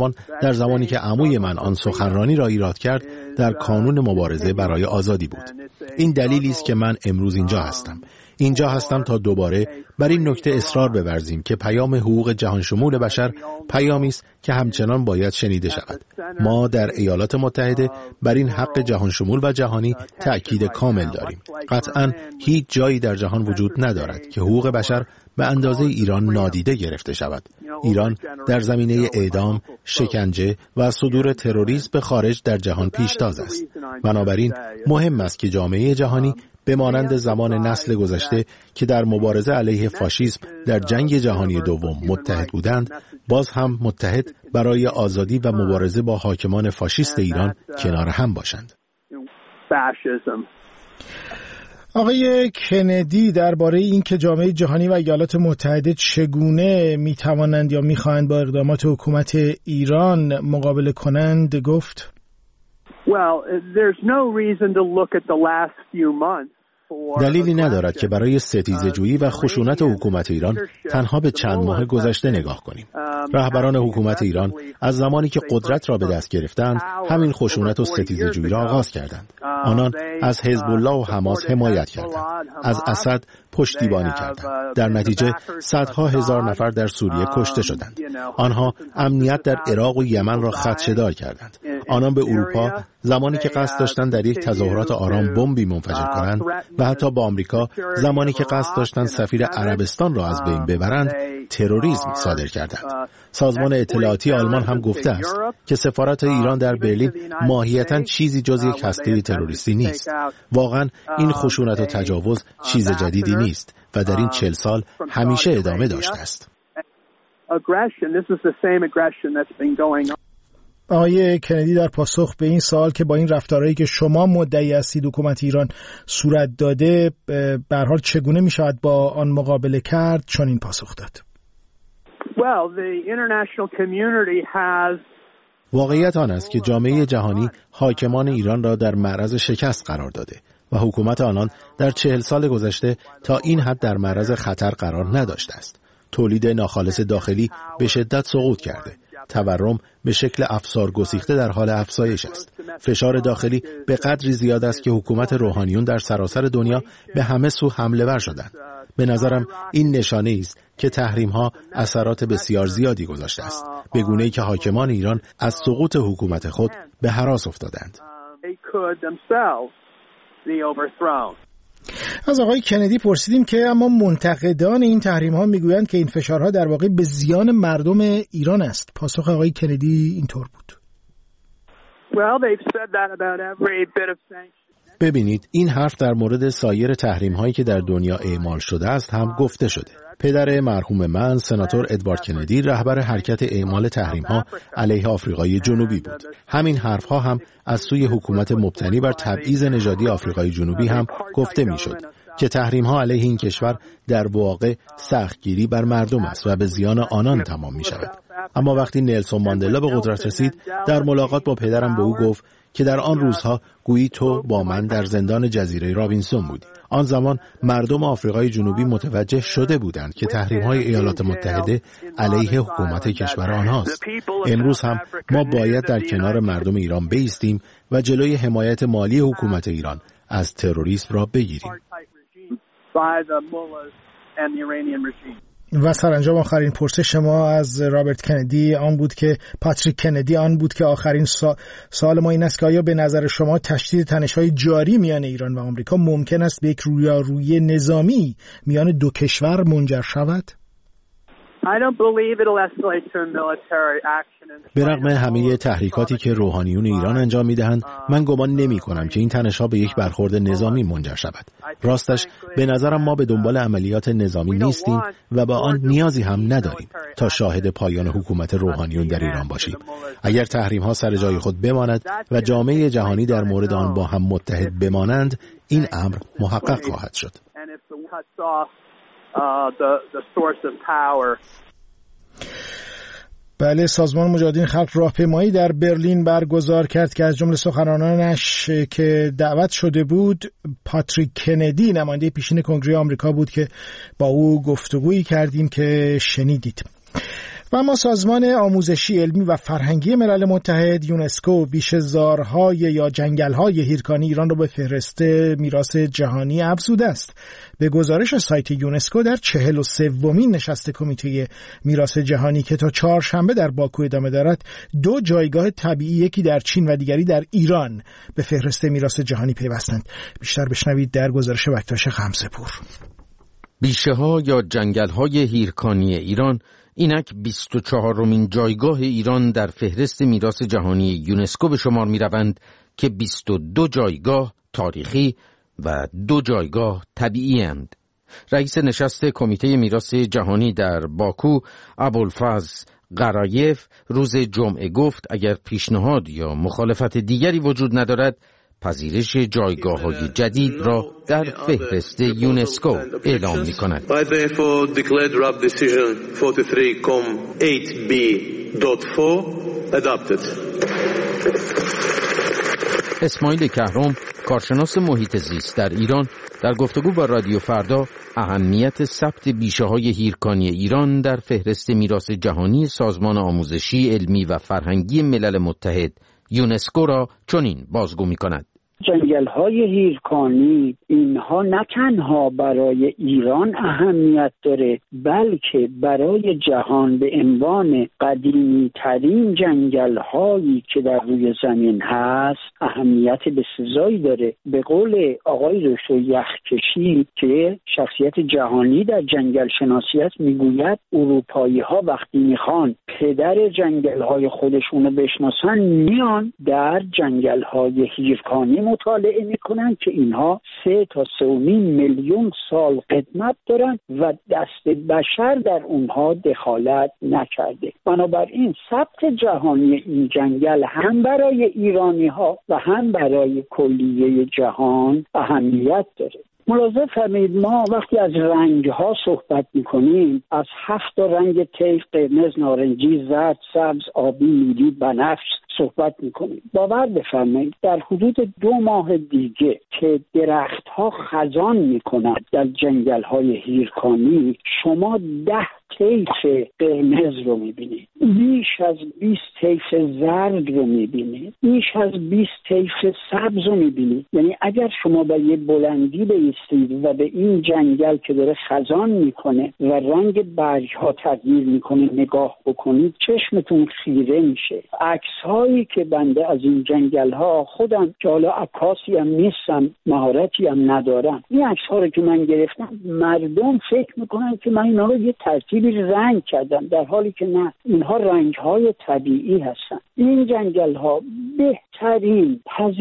در زمانی که عموی من آن سخنرانی را ایراد کرد در کانون مبارزه برای آزادی بود. این دلیلی است که من امروز اینجا هستم تا دوباره بر این نکته اصرار بورزیم که پیام حقوق جهان شمول بشر پیامی است که همچنان باید شنیده شود. ما در ایالات متحده بر این حق جهان شمول و جهانی تأکید کامل داریم. قطعاً هیچ جایی در جهان وجود ندارد که حقوق بشر به اندازه ایران نادیده گرفته شود. ایران در زمینه اعدام، شکنجه و صدور تروریسم به خارج در جهان پیشتاز است. بنابراین مهم است که جامعه جهانی به مانند زمان نسل گذشته که در مبارزه علیه فاشیسم در جنگ جهانی دوم متحد بودند، باز هم متحد برای آزادی و مبارزه با حاکمان فاشیست ایران کنار هم باشند. آقای کندی درباره این که جامعه جهانی و ایالات متحده چگونه میتوانند یا میخواهند با اقدامات حکومت ایران مقابله کنند گفت دلیلی ندارد که برای ستیزه‌جویی و خشونت حکومت ایران تنها به چند ماه گذشته نگاه کنیم. رهبران حکومت ایران از زمانی که قدرت را به دست گرفتند همین خشونت و ستیزه‌جویی را آغاز کردند. آنان از حزب الله و حماس حمایت کردند، از اسد پشتیبانی کردند. در نتیجه صدها هزار نفر در سوریه کشته شدند. آنها امنیت در عراق و یمن را خدشه‌دار کردند. آنان به اروپا زمانی که قصد داشتند در یک تظاهرات آرام بمبی منفجر کنند و حتی با آمریکا زمانی که قصد داشتند سفیر عربستان را از بین ببرند تروریسم صادر کردند. سازمان اطلاعاتی آلمان هم گفته است که سفارت ایران در برلین ماهیتاً چیزی جز یک هسته تروریستی نیست. واقعاً این خشونت و تجاوز چیز جدیدی نیست و در این 40 سال همیشه ادامه داشته است. آقای کندی در پاسخ به این سوال که با این رفتارهایی که شما مدعی هستید حکومت ایران صورت داده به هر حال چگونه می شود با آن مقابله کرد چنین پاسخ داد. واقعیت آن است که جامعه جهانی حاکمان ایران را در معرض شکست قرار داده و حکومت آنان در 40 سال گذشته تا این حد در معرض خطر قرار نداشته است. تولید ناخالص داخلی به شدت سقوط کرده. تورم به شکل افسار گسیخته در حال افزایش است. فشار داخلی به قدری زیاد است که حکومت روحانیون در سراسر دنیا به همه سو حمله ور شدند. به نظرم این نشانه است که تحریم‌ها اثرات بسیار زیادی گذاشته است، به گونه‌ای که حاکمان ایران از سقوط حکومت خود به هراس افتادند. از آقای کندی پرسیدیم که اما منتقدان این تحریم‌ها میگویند که این فشارها در واقع به زیان مردم ایران است. پاسخ آقای کندی اینطور بود. ببینید، این حرف در مورد سایر تحریم‌هایی که در دنیا اعمال شده است هم گفته شده. پدر مرحوم من، سناتور ادوارد کندی، رهبر حرکت اعمال تحریم‌ها علیه آفریقای جنوبی بود. همین حرف‌ها هم از سوی حکومت مبتنی بر تبعیض نژادی آفریقای جنوبی هم گفته می‌شد که تحریم‌ها علیه این کشور در واقع سختگیری بر مردم است و به زیان آنان تمام می‌شود. اما وقتی نلسون ماندلا به قدرت رسید، در ملاقات با پدرم به او گفت که در آن روزها گویی تو با من در زندان جزیره رابینسون بودی. آن زمان مردم آفریقای جنوبی متوجه شده بودند که تحریم‌های ایالات متحده علیه حکومت کشور آنهاست. امروز هم ما باید در کنار مردم ایران بایستیم و جلوی حمایت مالی حکومت ایران از تروریسم را بگیریم. و سرانجام آخرین پرسش ما از رابرت کندی آن بود که پاتریک کندی آن بود که آخرین سوال ما این است که آیا به نظر شما تشدید تنش‌های جاری میان ایران و آمریکا ممکن است به یک رویارویی نظامی میان دو کشور منجر شود؟ به رغم همه تحریکاتی که روحانیون ایران انجام می‌دهند، من گمان نمی‌کنم که این تنش‌ها به یک برخورد نظامی منجر شود. راستش به نظرم ما به دنبال عملیات نظامی نیستیم و با آن نیازی هم نداریم تا شاهد پایان حکومت روحانیون در ایران باشیم. اگر تحریم‌ها سر جای خود بماند و جامعه جهانی در مورد آن با هم متحد بمانند، این امر محقق خواهد شد. بله، سازمان مجاهدین خلق راهپیمایی در برلین برگزار کرد که از جمله سخنرانانش که دعوت شده بود پاتریک کندی، نماینده پیشین کنگره آمریکا بود که با او گفتگویی کردیم که شنیدید. و اما سازمان آموزشی علمی و فرهنگی ملل متحد یونسکو بیشه‌زارهای یا جنگل‌های هیرکانی ایران را به فهرست میراث جهانی افزوده است. به گزارش سایت یونسکو در 43مین نشست کمیته میراث جهانی که تا چهارشنبه در باکو ادامه دارد، 2 جایگاه طبیعی، یکی در چین و دیگری در ایران، به فهرست میراث جهانی پیوستند. بیشتر بشنوید در گزارش بکتاش خمسه‌پور. بیشه‌ها یا جنگل‌های هیرکانی ایران اینک 24مین جایگاه ایران در فهرست میراث جهانی یونسکو به شمار می روند که 22 جایگاه تاریخی و 2 جایگاه طبیعی اند. رئیس نشست کمیته میراث جهانی در باکو ابوالفضل قرایف روز جمعه گفت اگر پیشنهاد یا مخالفت دیگری وجود ندارد، پذیرش جایگاه‌های جدید را در فهرست یونسکو اعلام می‌کند. اسماعیل کهرم، کارشناس محیط زیست در ایران، در گفتگو با رادیو فردا اهمیت ثبت بیشه‌های هیرکانی ایران در فهرست میراث جهانی سازمان آموزشی علمی و فرهنگی ملل متحد یونسکو را چنین بازگو می‌کند. جنگل‌های هیرکانی اینها نه تنها برای ایران اهمیت داره، بلکه برای جهان به عنوان قدیمی ترین جنگل‌هایی که در روی زمین هست اهمیت بسزایی داره. به قول آقای دکتر یخکشی که شخصیت جهانی در جنگل شناسی است، میگوید اروپایی‌ها وقتی میخوان پدر جنگل‌های خودشونو بشناسن، میان در جنگل‌های هیرکانی مطالعه میکنن که اینها 3 تا 3.5 میلیون سال قدمت دارن و دست بشر در اونها دخالت نکرده. بنابراین ثبت جهانی این جنگل هم برای ایرانی ها و هم برای کلیه جهان اهمیت داره. ملاحظه فرمایید، ما وقتی از رنگ‌ها صحبت می‌کنیم از 7 رنگ طیف: قرمز، نارنجی، زرد، سبز، آبی، نیلی، بنفش، صحبت میکنیم. باور بفرمایید در حدود 2 ماه دیگه که درختها خزان میکنند در جنگل‌های هیرکانی، شما 10 طیف قرمز رو میبینید، بیش از 20 طیف زرد رو میبینید، بیش از 20 طیف سبز رو میبینید. یعنی اگر شما به یه بلندی بایستید و به این جنگل که داره خزان میکنه و رنگ برگ‌ها تغییر میکنه نگاه بکنید، چشمتون خیره میشه. عکس‌هایی که بنده از این جنگل‌ها خودم که حالا عکاسی هم نیستم، مهارتی هم ندارم، این عکس‌ها رو که من گرفتم، مردم فکر میکنن که من اینا رو یه ترتیبی رنگ کردم، در حالی که نه، اینها رنگ‌های طبیعی هستن. این جنگل‌ها بهترین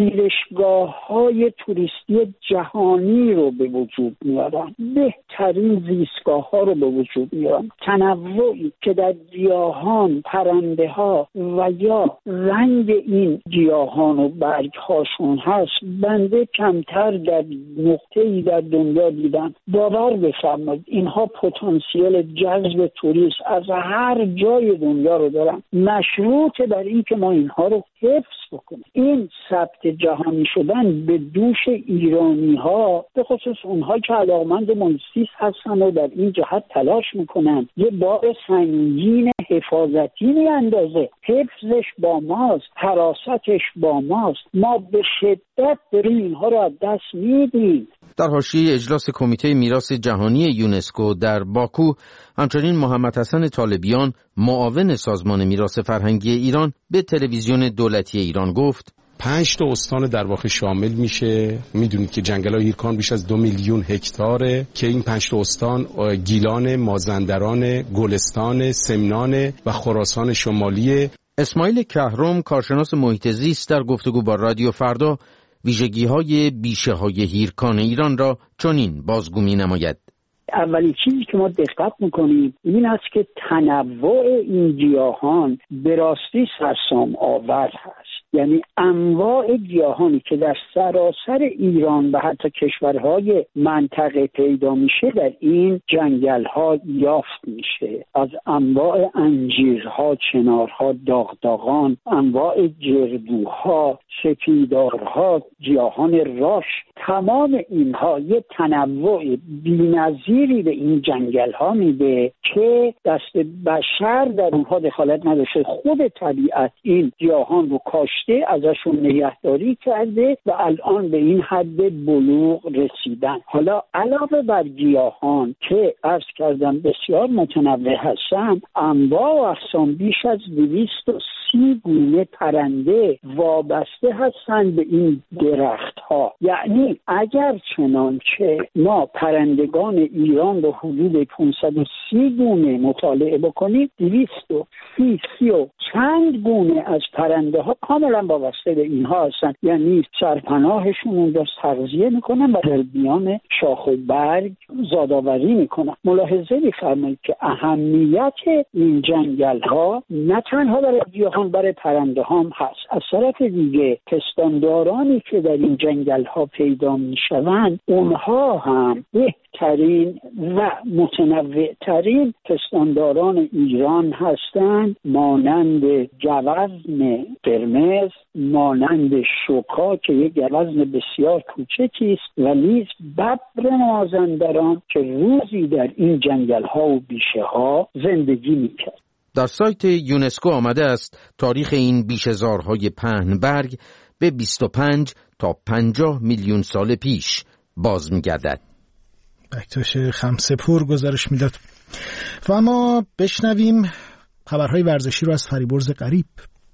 پذیرشگاه‌های توریستی جهانی رو به وجود میارن، بهترین زیستگاه‌ها رو به وجود میارن. تنوعی که در گیاهان، پرنده‌ها و یا رنگ این گیاهان و برگ‌هاشون هست، بنده کمتر در نقطه‌ای در دنیا دیدم. باور بفرمایید اینها پتانسیل جذب توریست از هر جای دنیا رو دارن، مشروط بر این که ما اینها رو حفظ بکنیم. این ثبت جهانی شدن به دوش ایرانی ها، به خصوص اونها که علاقمند محیط هستن و در این جهت تلاش میکنن، یه بار سنگین حفاظتی میاندازه. حفظش با ماست، حراستش با ماست. ما به شدت داریم اینها رو از دست میدیم. در حاشیه اجلاس کمیته میراث جهانی یونسکو در باکو، همچنین محمد حسن طالبیان، معاون سازمان میراث فرهنگی ایران، به تلویزیون دولتی ایران گفت: 5 تا استان در واقع شامل میشه. میدونید که جنگل‌های هیرکان بیش از 2 میلیون هکتاره که این 5 تا استان گیلان، مازندران، گلستان، سمنان و خراسان شمالی. اسماعیل کهرم، کارشناس محیط زیست، در گفتگو با رادیو فردا ویژگی‌های بیشه‌های هیرکان ایران را چنین بازگو می‌نماید: اولین چیزی که ما دقت میکنیم این است که تنوع این گیاهان به راستی سرسام آور هست. یعنی انواع گیاهانی که در سراسر ایران و حتی کشورهای منطقه پیدا میشه در این جنگل‌ها یافت میشه. از انواع انجیرها، چنارها، داغداغان، انواع جردوها، سپیدارها، گیاهان راش، تمام اینها یه تنوع بی‌نظیری به این جنگل‌ها میده که دست بشر در اونها دخالت نداشته. خود طبیعت این گیاهان رو کاشته، ازشون نگهداری کرده و الان به این حد بلوغ رسیدن. حالا علاوه بر گیاهان که عرض کردم بسیار متنوع هستن، انواع و اقسام بیش از 230 گونه پرنده وابسته هستند به این درخت‌ها. یعنی اگر چنانچه ما پرندگان ایران رو حدود 530 گونه مطالعه بکنیم، 230 و چند گونه از پرنده ها کاملا وابسته به اینها هستن. یعنی سرپناهشون اونجا تغذیه میکنن و در میان شاخ و برگ زادآوری میکنن. ملاحظه بفرمایید که اهمیت این جنگل ها نه تنها برای گیاهان، برای پرنده ها هم هست. از طرف دیگه پستاندارانی که در این جنگل ها پیدا میشوند، اونها هم بهترین و متنوعترین پستانداران ایران هستند، مانند گوزن قرمز، مانند شوکا که یک گوزن بسیار کوچکی است، و نیز ببر مازندران که روزی در این جنگل ها و بیشه ها زندگی میکرد. در سایت یونسکو آمده است تاریخ این بیشه‌زارهای پهنبرگ به 25 تا 50 میلیون سال پیش باز می‌گردد. بکتاش خمسه‌پور گزارش میداد. و اما بشنویم خبرهای ورزشی رو از فریبرز غریب.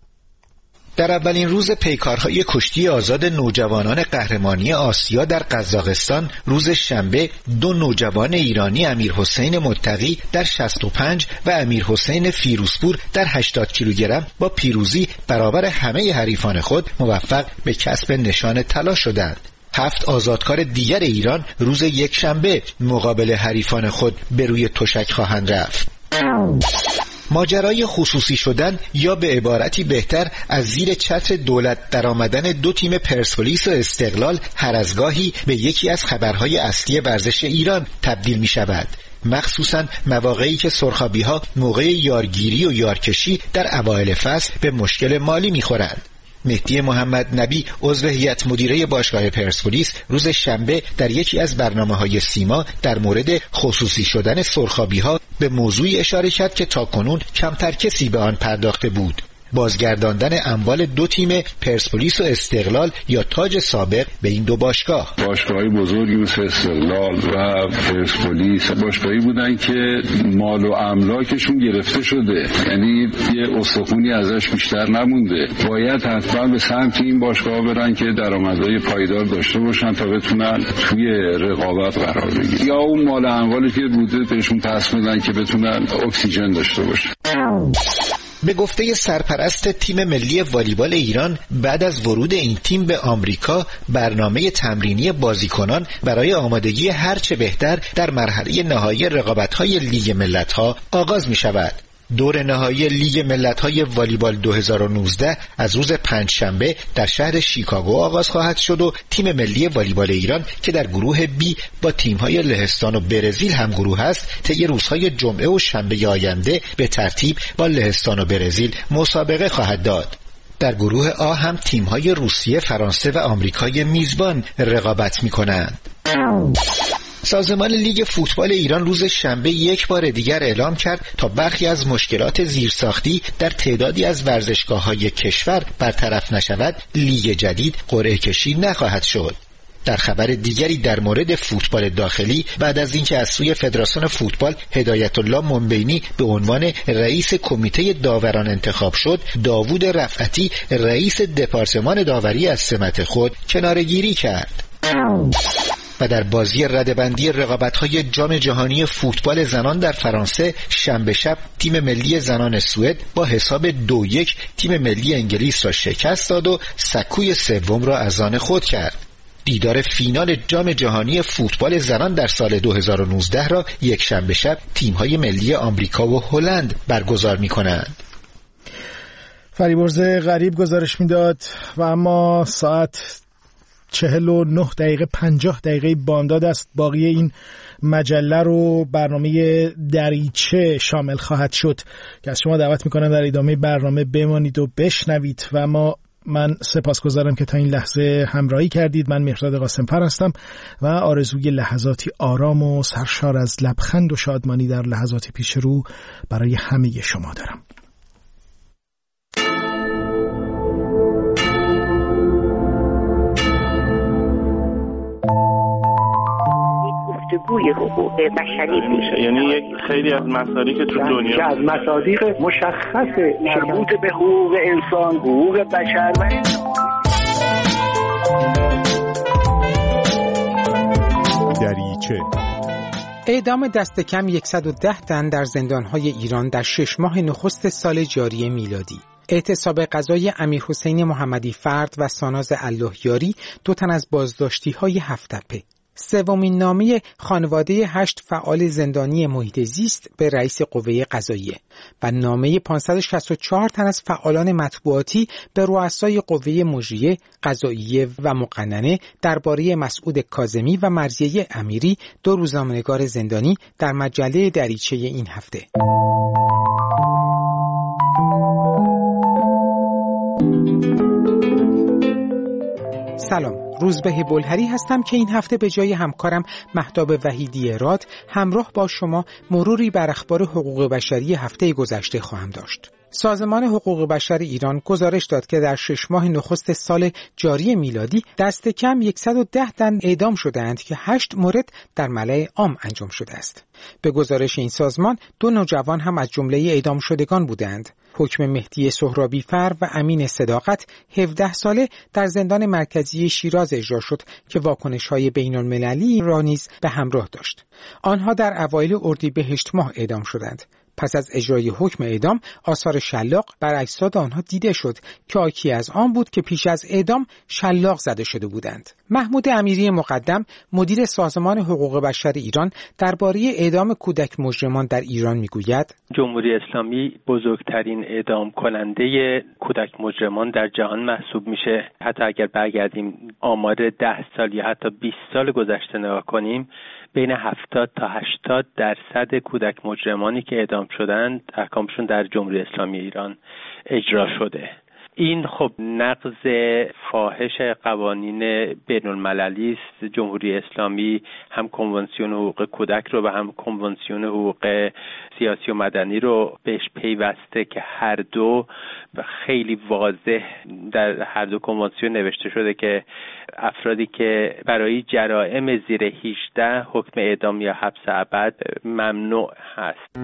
در اولین روز پیکارهای کشتی آزاد نوجوانان قهرمانی آسیا در قزاقستان روز شنبه، 2 نوجوان ایرانی امیرحسین متقی در 65 و امیرحسین فیروزپور در 80 کیلوگرم با پیروزی برابر همه حریفان خود موفق به کسب نشان طلا شدند. 7 آزادکار دیگر ایران روز یکشنبه مقابل حریفان خود به روی تشک خواهند رفت. ماجرای خصوصی شدن یا به عبارتی بهتر از زیر چتر دولت در آمدن 2 تیم پرسپولیس و استقلال هر از گاهی به یکی از خبرهای اصلی ورزش ایران تبدیل می شود. مخصوصاً مواقعی که سرخابی‌ها موقع یارگیری و یارکشی در اوایل فصل به مشکل مالی می‌خورند. مهدی محمد نبی عضو هیئت مدیره باشگاه پرسپولیس روز شنبه در یکی از برنامه‌های سیما در مورد خصوصی شدن سرخابی‌ها به موضوعی اشاره کرد که تاکنون کمتر کسی به آن پرداخته بود: بازگرداندن اموال دو تیم پرسپولیس و استقلال یا تاج سابق به این دو باشگاه. باشگاه‌های بزرگی مثل استقلال و پرسپولیس باشگاهی بودن که مال و املاکشون گرفته شده، یعنی یه استخونی ازش بیشتر نمونده. باید حتما به سمت این باشگاه‌ها برن که درآمدهای پایدار داشته باشن تا بتونن توی رقابت قرار بگیرن، یا اون مال و اموالی که بوده بهشون پس بدن که بتونن اکسیژن داشته باشن. به گفته سرپرست تیم ملی والیبال ایران، بعد از ورود این تیم به آمریکا برنامه تمرینی بازیکنان برای آمادگی هرچه بهتر در مرحله نهایی رقابت‌های لیگ ملت‌ها آغاز می‌شود. دور نهایی لیگ ملت‌های والیبال 2019 از روز پنجشنبه در شهر شیکاگو آغاز خواهد شد و تیم ملی والیبال ایران که در گروه بی با تیم‌های لهستان و برزیل هم گروه است، طی روزهای جمعه و شنبه آینده به ترتیب با لهستان و برزیل مسابقه خواهد داد. در گروه آ هم تیم‌های روسیه، فرانسه و آمریکای میزبان رقابت می‌کنند. سازمان لیگ فوتبال ایران روز شنبه یک بار دیگر اعلام کرد تا برخی از مشکلات زیرساختی در تعدادی از ورزشگاه‌های کشور برطرف نشود، لیگ جدید قرعه کشی نخواهد شد. در خبر دیگری در مورد فوتبال داخلی، بعد از اینکه از سوی فدراسیون فوتبال هدایت الله منبینی به عنوان رئیس کمیته داوران انتخاب شد، داوود رفعتی رئیس دپارتمان داوری از سمت خود کناره‌گیری کرد. و در بازی رده‌بندی رقابت‌های جام جهانی فوتبال زنان در فرانسه شنبه شب تیم ملی زنان سوئد با حساب 2-1 تیم ملی انگلیس را شکست داد و سکوی سوم را از آن خود کرد. دیدار فینال جام جهانی فوتبال زنان در سال 2019 را یک شنبه شب تیم‌های ملی آمریکا و هلند برگزار می‌کنند. فریبرز غریب گزارش میداد و اما ساعت 49 دقیقه 50 دقیقه بامداد است. باقی این مجله رو برنامه دریچه شامل خواهد شد که از شما دعوت میکنم در ادامه برنامه بمانید و بشنوید و من سپاسگزارم که تا این لحظه همراهی کردید. من مهرداد قاسم‌فر هستم و آرزوی لحظاتی آرام و سرشار از لبخند و شادمانی در لحظات پیش رو برای همه شما دارم. گفتگوی حقوق بشری میشه، یعنی یک خیلی از مصادیق تو دنیا از مصادیق مشخص مربوط به حقوق انسان، حقوق بشر و دریچه. اعدام دست کم 110 تن در زندان‌های ایران در 6 ماه نخست سال جاری میلادی. اعتصاب قضای امیرحسین محمدی فرد و ساناز اللهیاری 2 تن از بازداشتی‌های هفت‌تپه. سومین نامه خانواده 8 فعال زندانی محیط زیست به رئیس قوه قضاییه و نامه 564 تن از فعالان مطبوعاتی به رؤسای قوه مجریه، قضاییه و مقننه درباره مسعود کاظمی و مرضیه امیری، 2 روزنامه‌نگار زندانی در مجله دریچه این هفته. سلام، روزبه بلهری هستم که این هفته به جای همکارم مهتاب وحیدی راد همراه با شما مروری بر اخبار حقوق بشری هفته گذشته خواهم داشت. سازمان حقوق بشر ایران گزارش داد که در 6 ماه نخست سال جاری میلادی دست کم 110 تن اعدام شده‌اند که 8 مورد در ملأ عام انجام شده است. به گزارش این سازمان 2 نوجوان هم از جمله اعدام شدگان بودند. حکم مهدی سهرابی فر و امین صداقت 17 ساله در زندان مرکزی شیراز اجرا شد که واکنش‌های بین‌المللی را نیز به همراه داشت. آنها در اوایل اردیبهشت ماه اعدام شدند. پس از اجرای حکم اعدام آثار شلاق بر اجساد آنها دیده شد که حاکی از آن بود که پیش از اعدام شلاق زده شده بودند. محمود امیری مقدم مدیر سازمان حقوق بشر ایران درباره اعدام کودک مجرمان در ایران میگوید: جمهوری اسلامی بزرگترین اعدام کننده کودک مجرمان در جهان محسوب میشه. حتی اگر برگردیم آمار 10 سال یا حتی 20 سال گذشته نگاه کنیم، بین 70 تا 80% کودک مجرمانی که اعدام شدند احکامشون در جمهوری اسلامی ایران اجرا شده. این خب نقض فاحش قوانین بین المللی است. جمهوری اسلامی هم کنوانسیون حقوق کودک رو و هم کنوانسیون حقوق سیاسی و مدنی رو بهش پیوسته که هر دو خیلی واضح در هر دو کنوانسیون نوشته شده که افرادی که برای جرائم زیر 18 حکم اعدام یا حبس ابد ممنوع هست.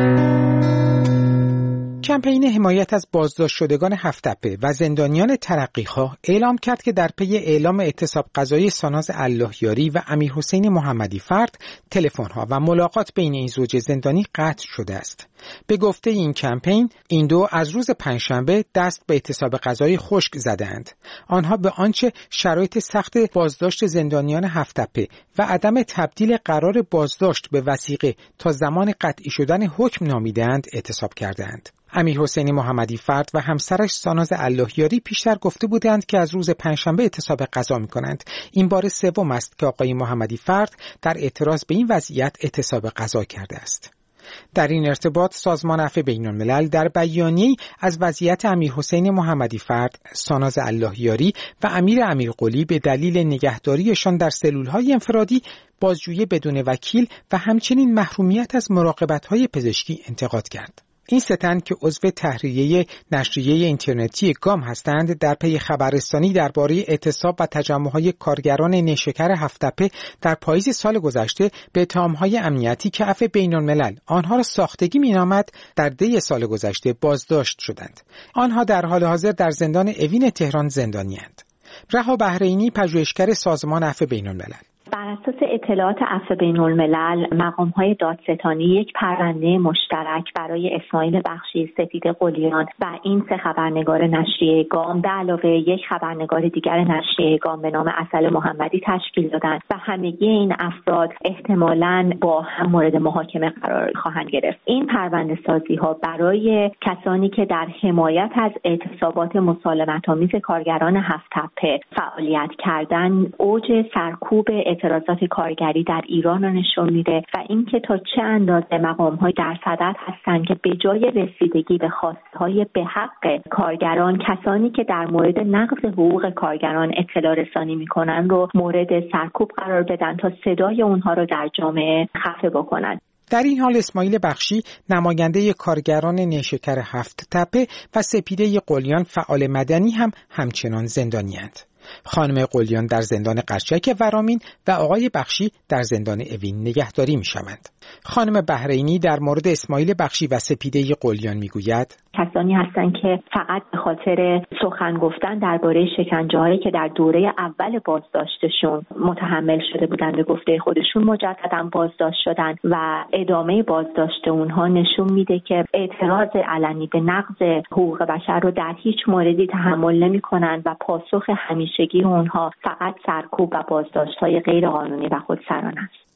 کمپین حمایت از بازداشت شدگان هفت‌تپه و زندانیان ترقی‌خواه اعلام کرد که در پی اعلام اعتصاب قضایی ساناز اللهیاری و امیرحسین محمدی فرد، تلفن‌ها و ملاقات بین این زوج زندانی قطع شده است. به گفته این کمپین، این دو از روز پنجشنبه دست به اعتصاب قضایی خشک زدند. آنها به آنچه شرایط سخت بازداشت زندانیان هفت‌تپه و عدم تبدیل قرار بازداشت به وثیقه تا زمان قطعی شدن حکم نامیدند اعتصاب کردند. امیرحسین محمدی فرد و همسرش ساناز اللهیاری پیشتر گفته بودند که از روز پنجشنبه اعتصاب قضا می‌کنند. این بار سوم است که آقای محمدی فرد در اعتراض به این وضعیت اعتصاب قضا کرده است. در این ارتباط سازمان عفو بین‌الملل در بیانیه‌ای از وضعیت امیرحسین محمدی فرد، ساناز اللهیاری و امیر امیرقلی به دلیل نگهداریشان در سلول‌های انفرادی، بازجویی بدون وکیل و همچنین محرومیت از مراقبت‌های پزشکی انتقاد کرد. این سه تن که عضو تحریریه نشریه اینترنتی گام هستند در پی خبررسانی درباره اعتصاب و تجمع‌های کارگران نیشکر هفت‌تپه در پاییز سال گذشته به اتهام‌های امنیتی که عفو بین‌الملل آنها را ساختگی می‌نامد در دی سال گذشته بازداشت شدند. آنها در حال حاضر در زندان اوین تهران زندانی‌اند. رها بحرینی، پژوهشگر سازمان عفو بین‌الملل: بر اساس اطلاعات عفو بین‌الملل، مقام‌های دادستانی یک پرونده مشترک برای اسماعیل بخشی، سپید قلیان و این سه خبرنگار نشریه گام به علاوه یک خبرنگار دیگر نشریه گام به نام عسل محمدی تشکیل دادند و همگی این افراد احتمالاً با هم مورد محاکمه قرار خواهند گرفت. این پرونده سازی‌ها برای کسانی که در حمایت از اعتصابات مسالمت‌آمیز کارگران هفت‌تپه فعالیت کردند، اوج سرکوب اعتراضات کارگری در ایران را نشون میده و اینکه تا چه اندازه مقام‌های در صدد هستند که به جای رسیدگی به خواست‌های به حق کارگران، کسانی که در مورد نقض حقوق کارگران اطلاع رسانی می‌کنند رو مورد سرکوب قرار بدن تا صدای اونها رو در جامعه خفه بکنند. در این حال اسماعیل بخشی، نماینده کارگران نیشکر هفت‌تپه و سپیده قلیان فعال مدنی هم همچنان زندانی‌اند. خانم قلیان در زندان قشک ورامین و آقای بخشی در زندان اوین نگهداری می‌شوند. خانم بحرینی در مورد اسماعیل بخشی و سپیده قلیان میگوید: کسانی هستند که فقط به خاطر سخن گفتن درباره شکنجه‌هایی که در دوره اول بازداشتشون متحمل شده بودند به گفته خودشون مجددا بازداشت شدند و ادامه بازداشت اونها نشون میده که اعتراض علنی به نقض حقوق بشر رو در هیچ موردی تحمل نمی‌کنند و پاسخ همیشگی اونها فقط سرکوب و بازداشت‌های غیرقانونی و خودسرانه است.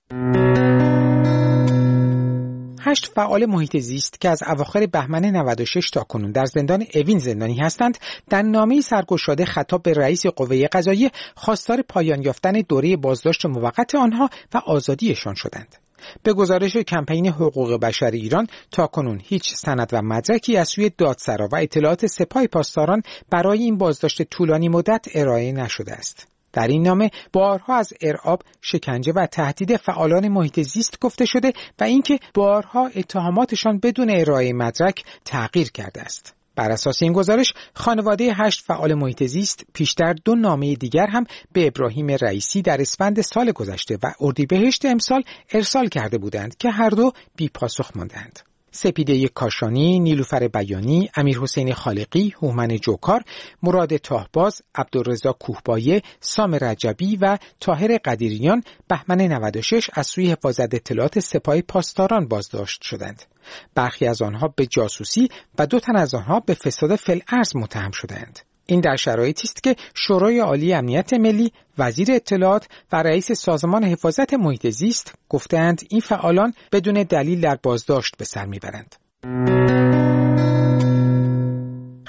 8 فعال محیط زیست که از اواخر بهمن 96 تا کنون در زندان اوین زندانی هستند، در نامه‌ای سرگشاده خطاب به رئیس قوه قضاییه خواستار پایان یافتن دوره بازداشت موقت آنها و آزادیشان شدند. به گزارش کمپین حقوق بشر ایران، تاکنون هیچ سند و مدرکی از سوی دادسرا و اطلاعات سپاه پاسداران برای این بازداشت طولانی مدت ارائه نشده است. در این نامه بارها از ارعاب، شکنجه و تهدید فعالان محیط زیست گفته شده و اینکه بارها اتهاماتشان بدون ارائه مدرک تغییر کرده است. بر اساس این گزارش، خانواده 8 فعال محیط زیست پیشتر 2 نامه دیگر هم به ابراهیم رئیسی در اسفند سال گذشته و اردیبهشت امسال ارسال کرده بودند که هر دو بی پاسخ ماندند. سپیده کاشانی، نیلوفر بیانی، امیرحسین خالقی، هومن جوکار، مراد تاهباز، عبدالرضا کوهبایه، سام رجبی و طاهر قدیریان بهمن 96 از سوی حفاظت اطلاعات سپاه پاسداران بازداشت شدند. برخی از آنها به جاسوسی و 2 تن از آنها به فساد فی‌الارض متهم شدند. این در شرایطی است که شورای عالی امنیت ملی، وزیر اطلاعات و رئیس سازمان حفاظت محیط زیست گفتند این فعالان بدون دلیل در بازداشت به سر میبرند.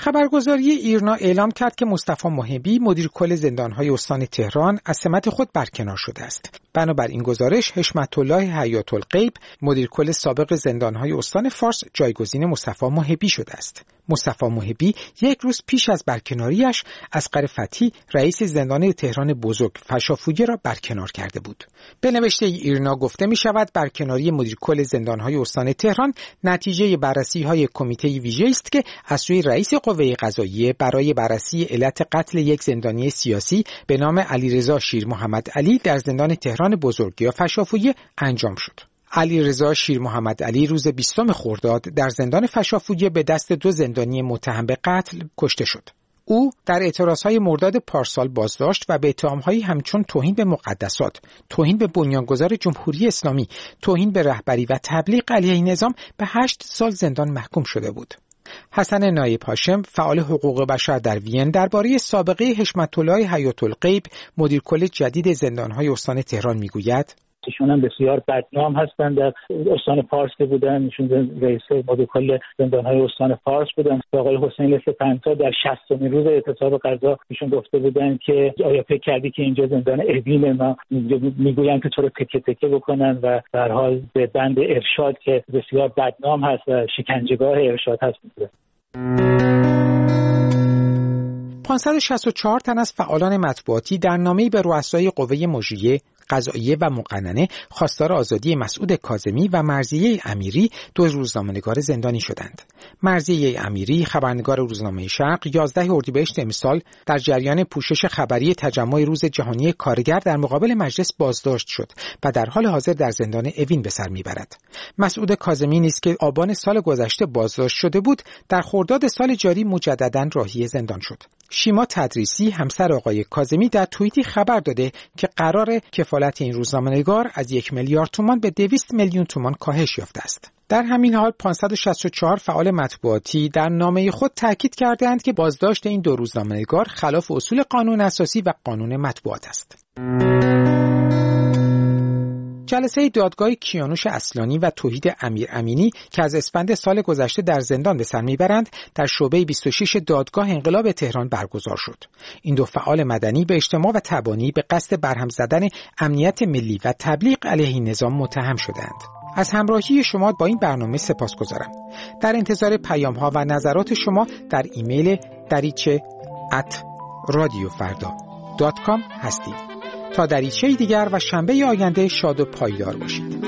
خبرگزاری ایرنا اعلام کرد که مصطفی محبی مدیر کل زندان‌های استان تهران از سمت خود برکنار شده است. بنابر این گزارش حشمت الله حیات الغیب مدیر کل سابق زندان‌های استان فارس جایگزین مصطفی محبی شده است. مصطفی محبی یک روز پیش از برکناریش اصغر فتحی رئیس زندان تهران بزرگ فشافویه را برکنار کرده بود. به نوشته ایرنا گفته می شود برکناری مدیر کل زندان‌های استان تهران نتیجه بررسی‌های کمیته ویژه‌ای است که از سوی رئیس قوه قضاییه برای بررسی علت قتل یک زندانی سیاسی به نام علیرضا شیر محمد علی در زندان تهران بزرگ یا فشافویه انجام شد. علیرضا شیر محمد علی روز 20 خرداد در زندان فشافویه به دست 2 زندانی متهم به قتل کشته شد. او در اعتراضهای مرداد پارسال بازداشت و به اتهام‌هایی همچون توهین به مقدسات، توهین به بنیانگذار جمهوری اسلامی، توهین به رهبری و تبلیغ علیه نظام به 8 سال زندان محکوم شده بود. حسن نایب هاشم فعال حقوق بشر در وین درباره سابقه حشمت الله حیات الغیب مدیر کل جدید زندان‌های استان تهران میگوید: ایشون هم بسیار بدنام هستند. در استان فارس که بودن، ایشون رئیس مدیر کل زندان‌های استان فارس بودن. آقای حسین سپنتا در 60مین روز اعتصاب قضا ایشون گفته بودن که آیا فکر کردی که اینجا زندان اوین، ما میگویند که تو رو تکه تکه بکنن و در حال به بند ارشاد که بسیار بدنام هست و شکنجهگاه ارشاد هست. 564 تن از فعالان مطبوعاتی در نامه‌ای به رؤسای قوه مجریه، قضاییه و مقننه خواستار آزادی مسعود کاظمی و مرضیه امیری 2 روزنامه‌نگار زندانی شدند. مرضیه امیری خبرنگار روزنامه شرق 11 اردیبهشت امسال در جریان پوشش خبری تجمع روز جهانی کارگر در مقابل مجلس بازداشت شد و در حال حاضر در زندان اوین به سر میبرد. مسعود کاظمی نیز که آبان سال گذشته بازداشت شده بود، در خرداد سال جاری مجدداً راهی زندان شد. شیما تدریسی همسر آقای کاظمی در توییتی خبر داده که قرار کفالت این روزنامه‌نگار از 1 میلیارد تومان به 200 میلیون تومان کاهش یافته است. در همین حال 564 فعال مطبوعاتی در نامه خود تاکید کردند که بازداشت این 2 روزنامه‌نگار خلاف اصول قانون اساسی و قانون مطبوعات است. جلسه دادگاه کیانوش اصلانی و توحید امیر امینی که از اسفند سال گذشته در زندان به سر میبرند در شعبه 26 دادگاه انقلاب تهران برگزار شد. این 2 فعال مدنی به اجتماع و تبانی به قصد برهم زدن امنیت ملی و تبلیغ علیه نظام متهم شدند. از همراهی شما با این برنامه سپاسگزارم. در انتظار پیام‌ها و نظرات شما در ایمیل dariche@radiofarda.com هستید. تا دریچه دیگر و شنبه آینده شاد و پایدار باشید.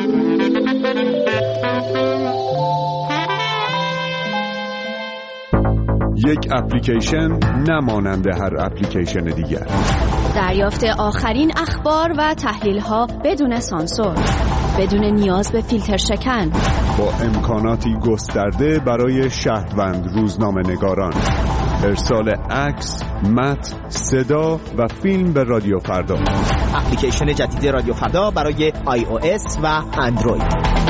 یک اپلیکیشن نمانند هر اپلیکیشن دیگر. دریافت آخرین اخبار و تحلیل‌ها بدون سانسور، بدون نیاز به فیلتر شکن، با امکاناتی گسترده برای شهروند روزنامه‌نگاران. ارسال عکس، متن، صدا و فیلم به رادیو فردا. اپلیکیشن جدید رادیو فردا برای iOS و اندروید.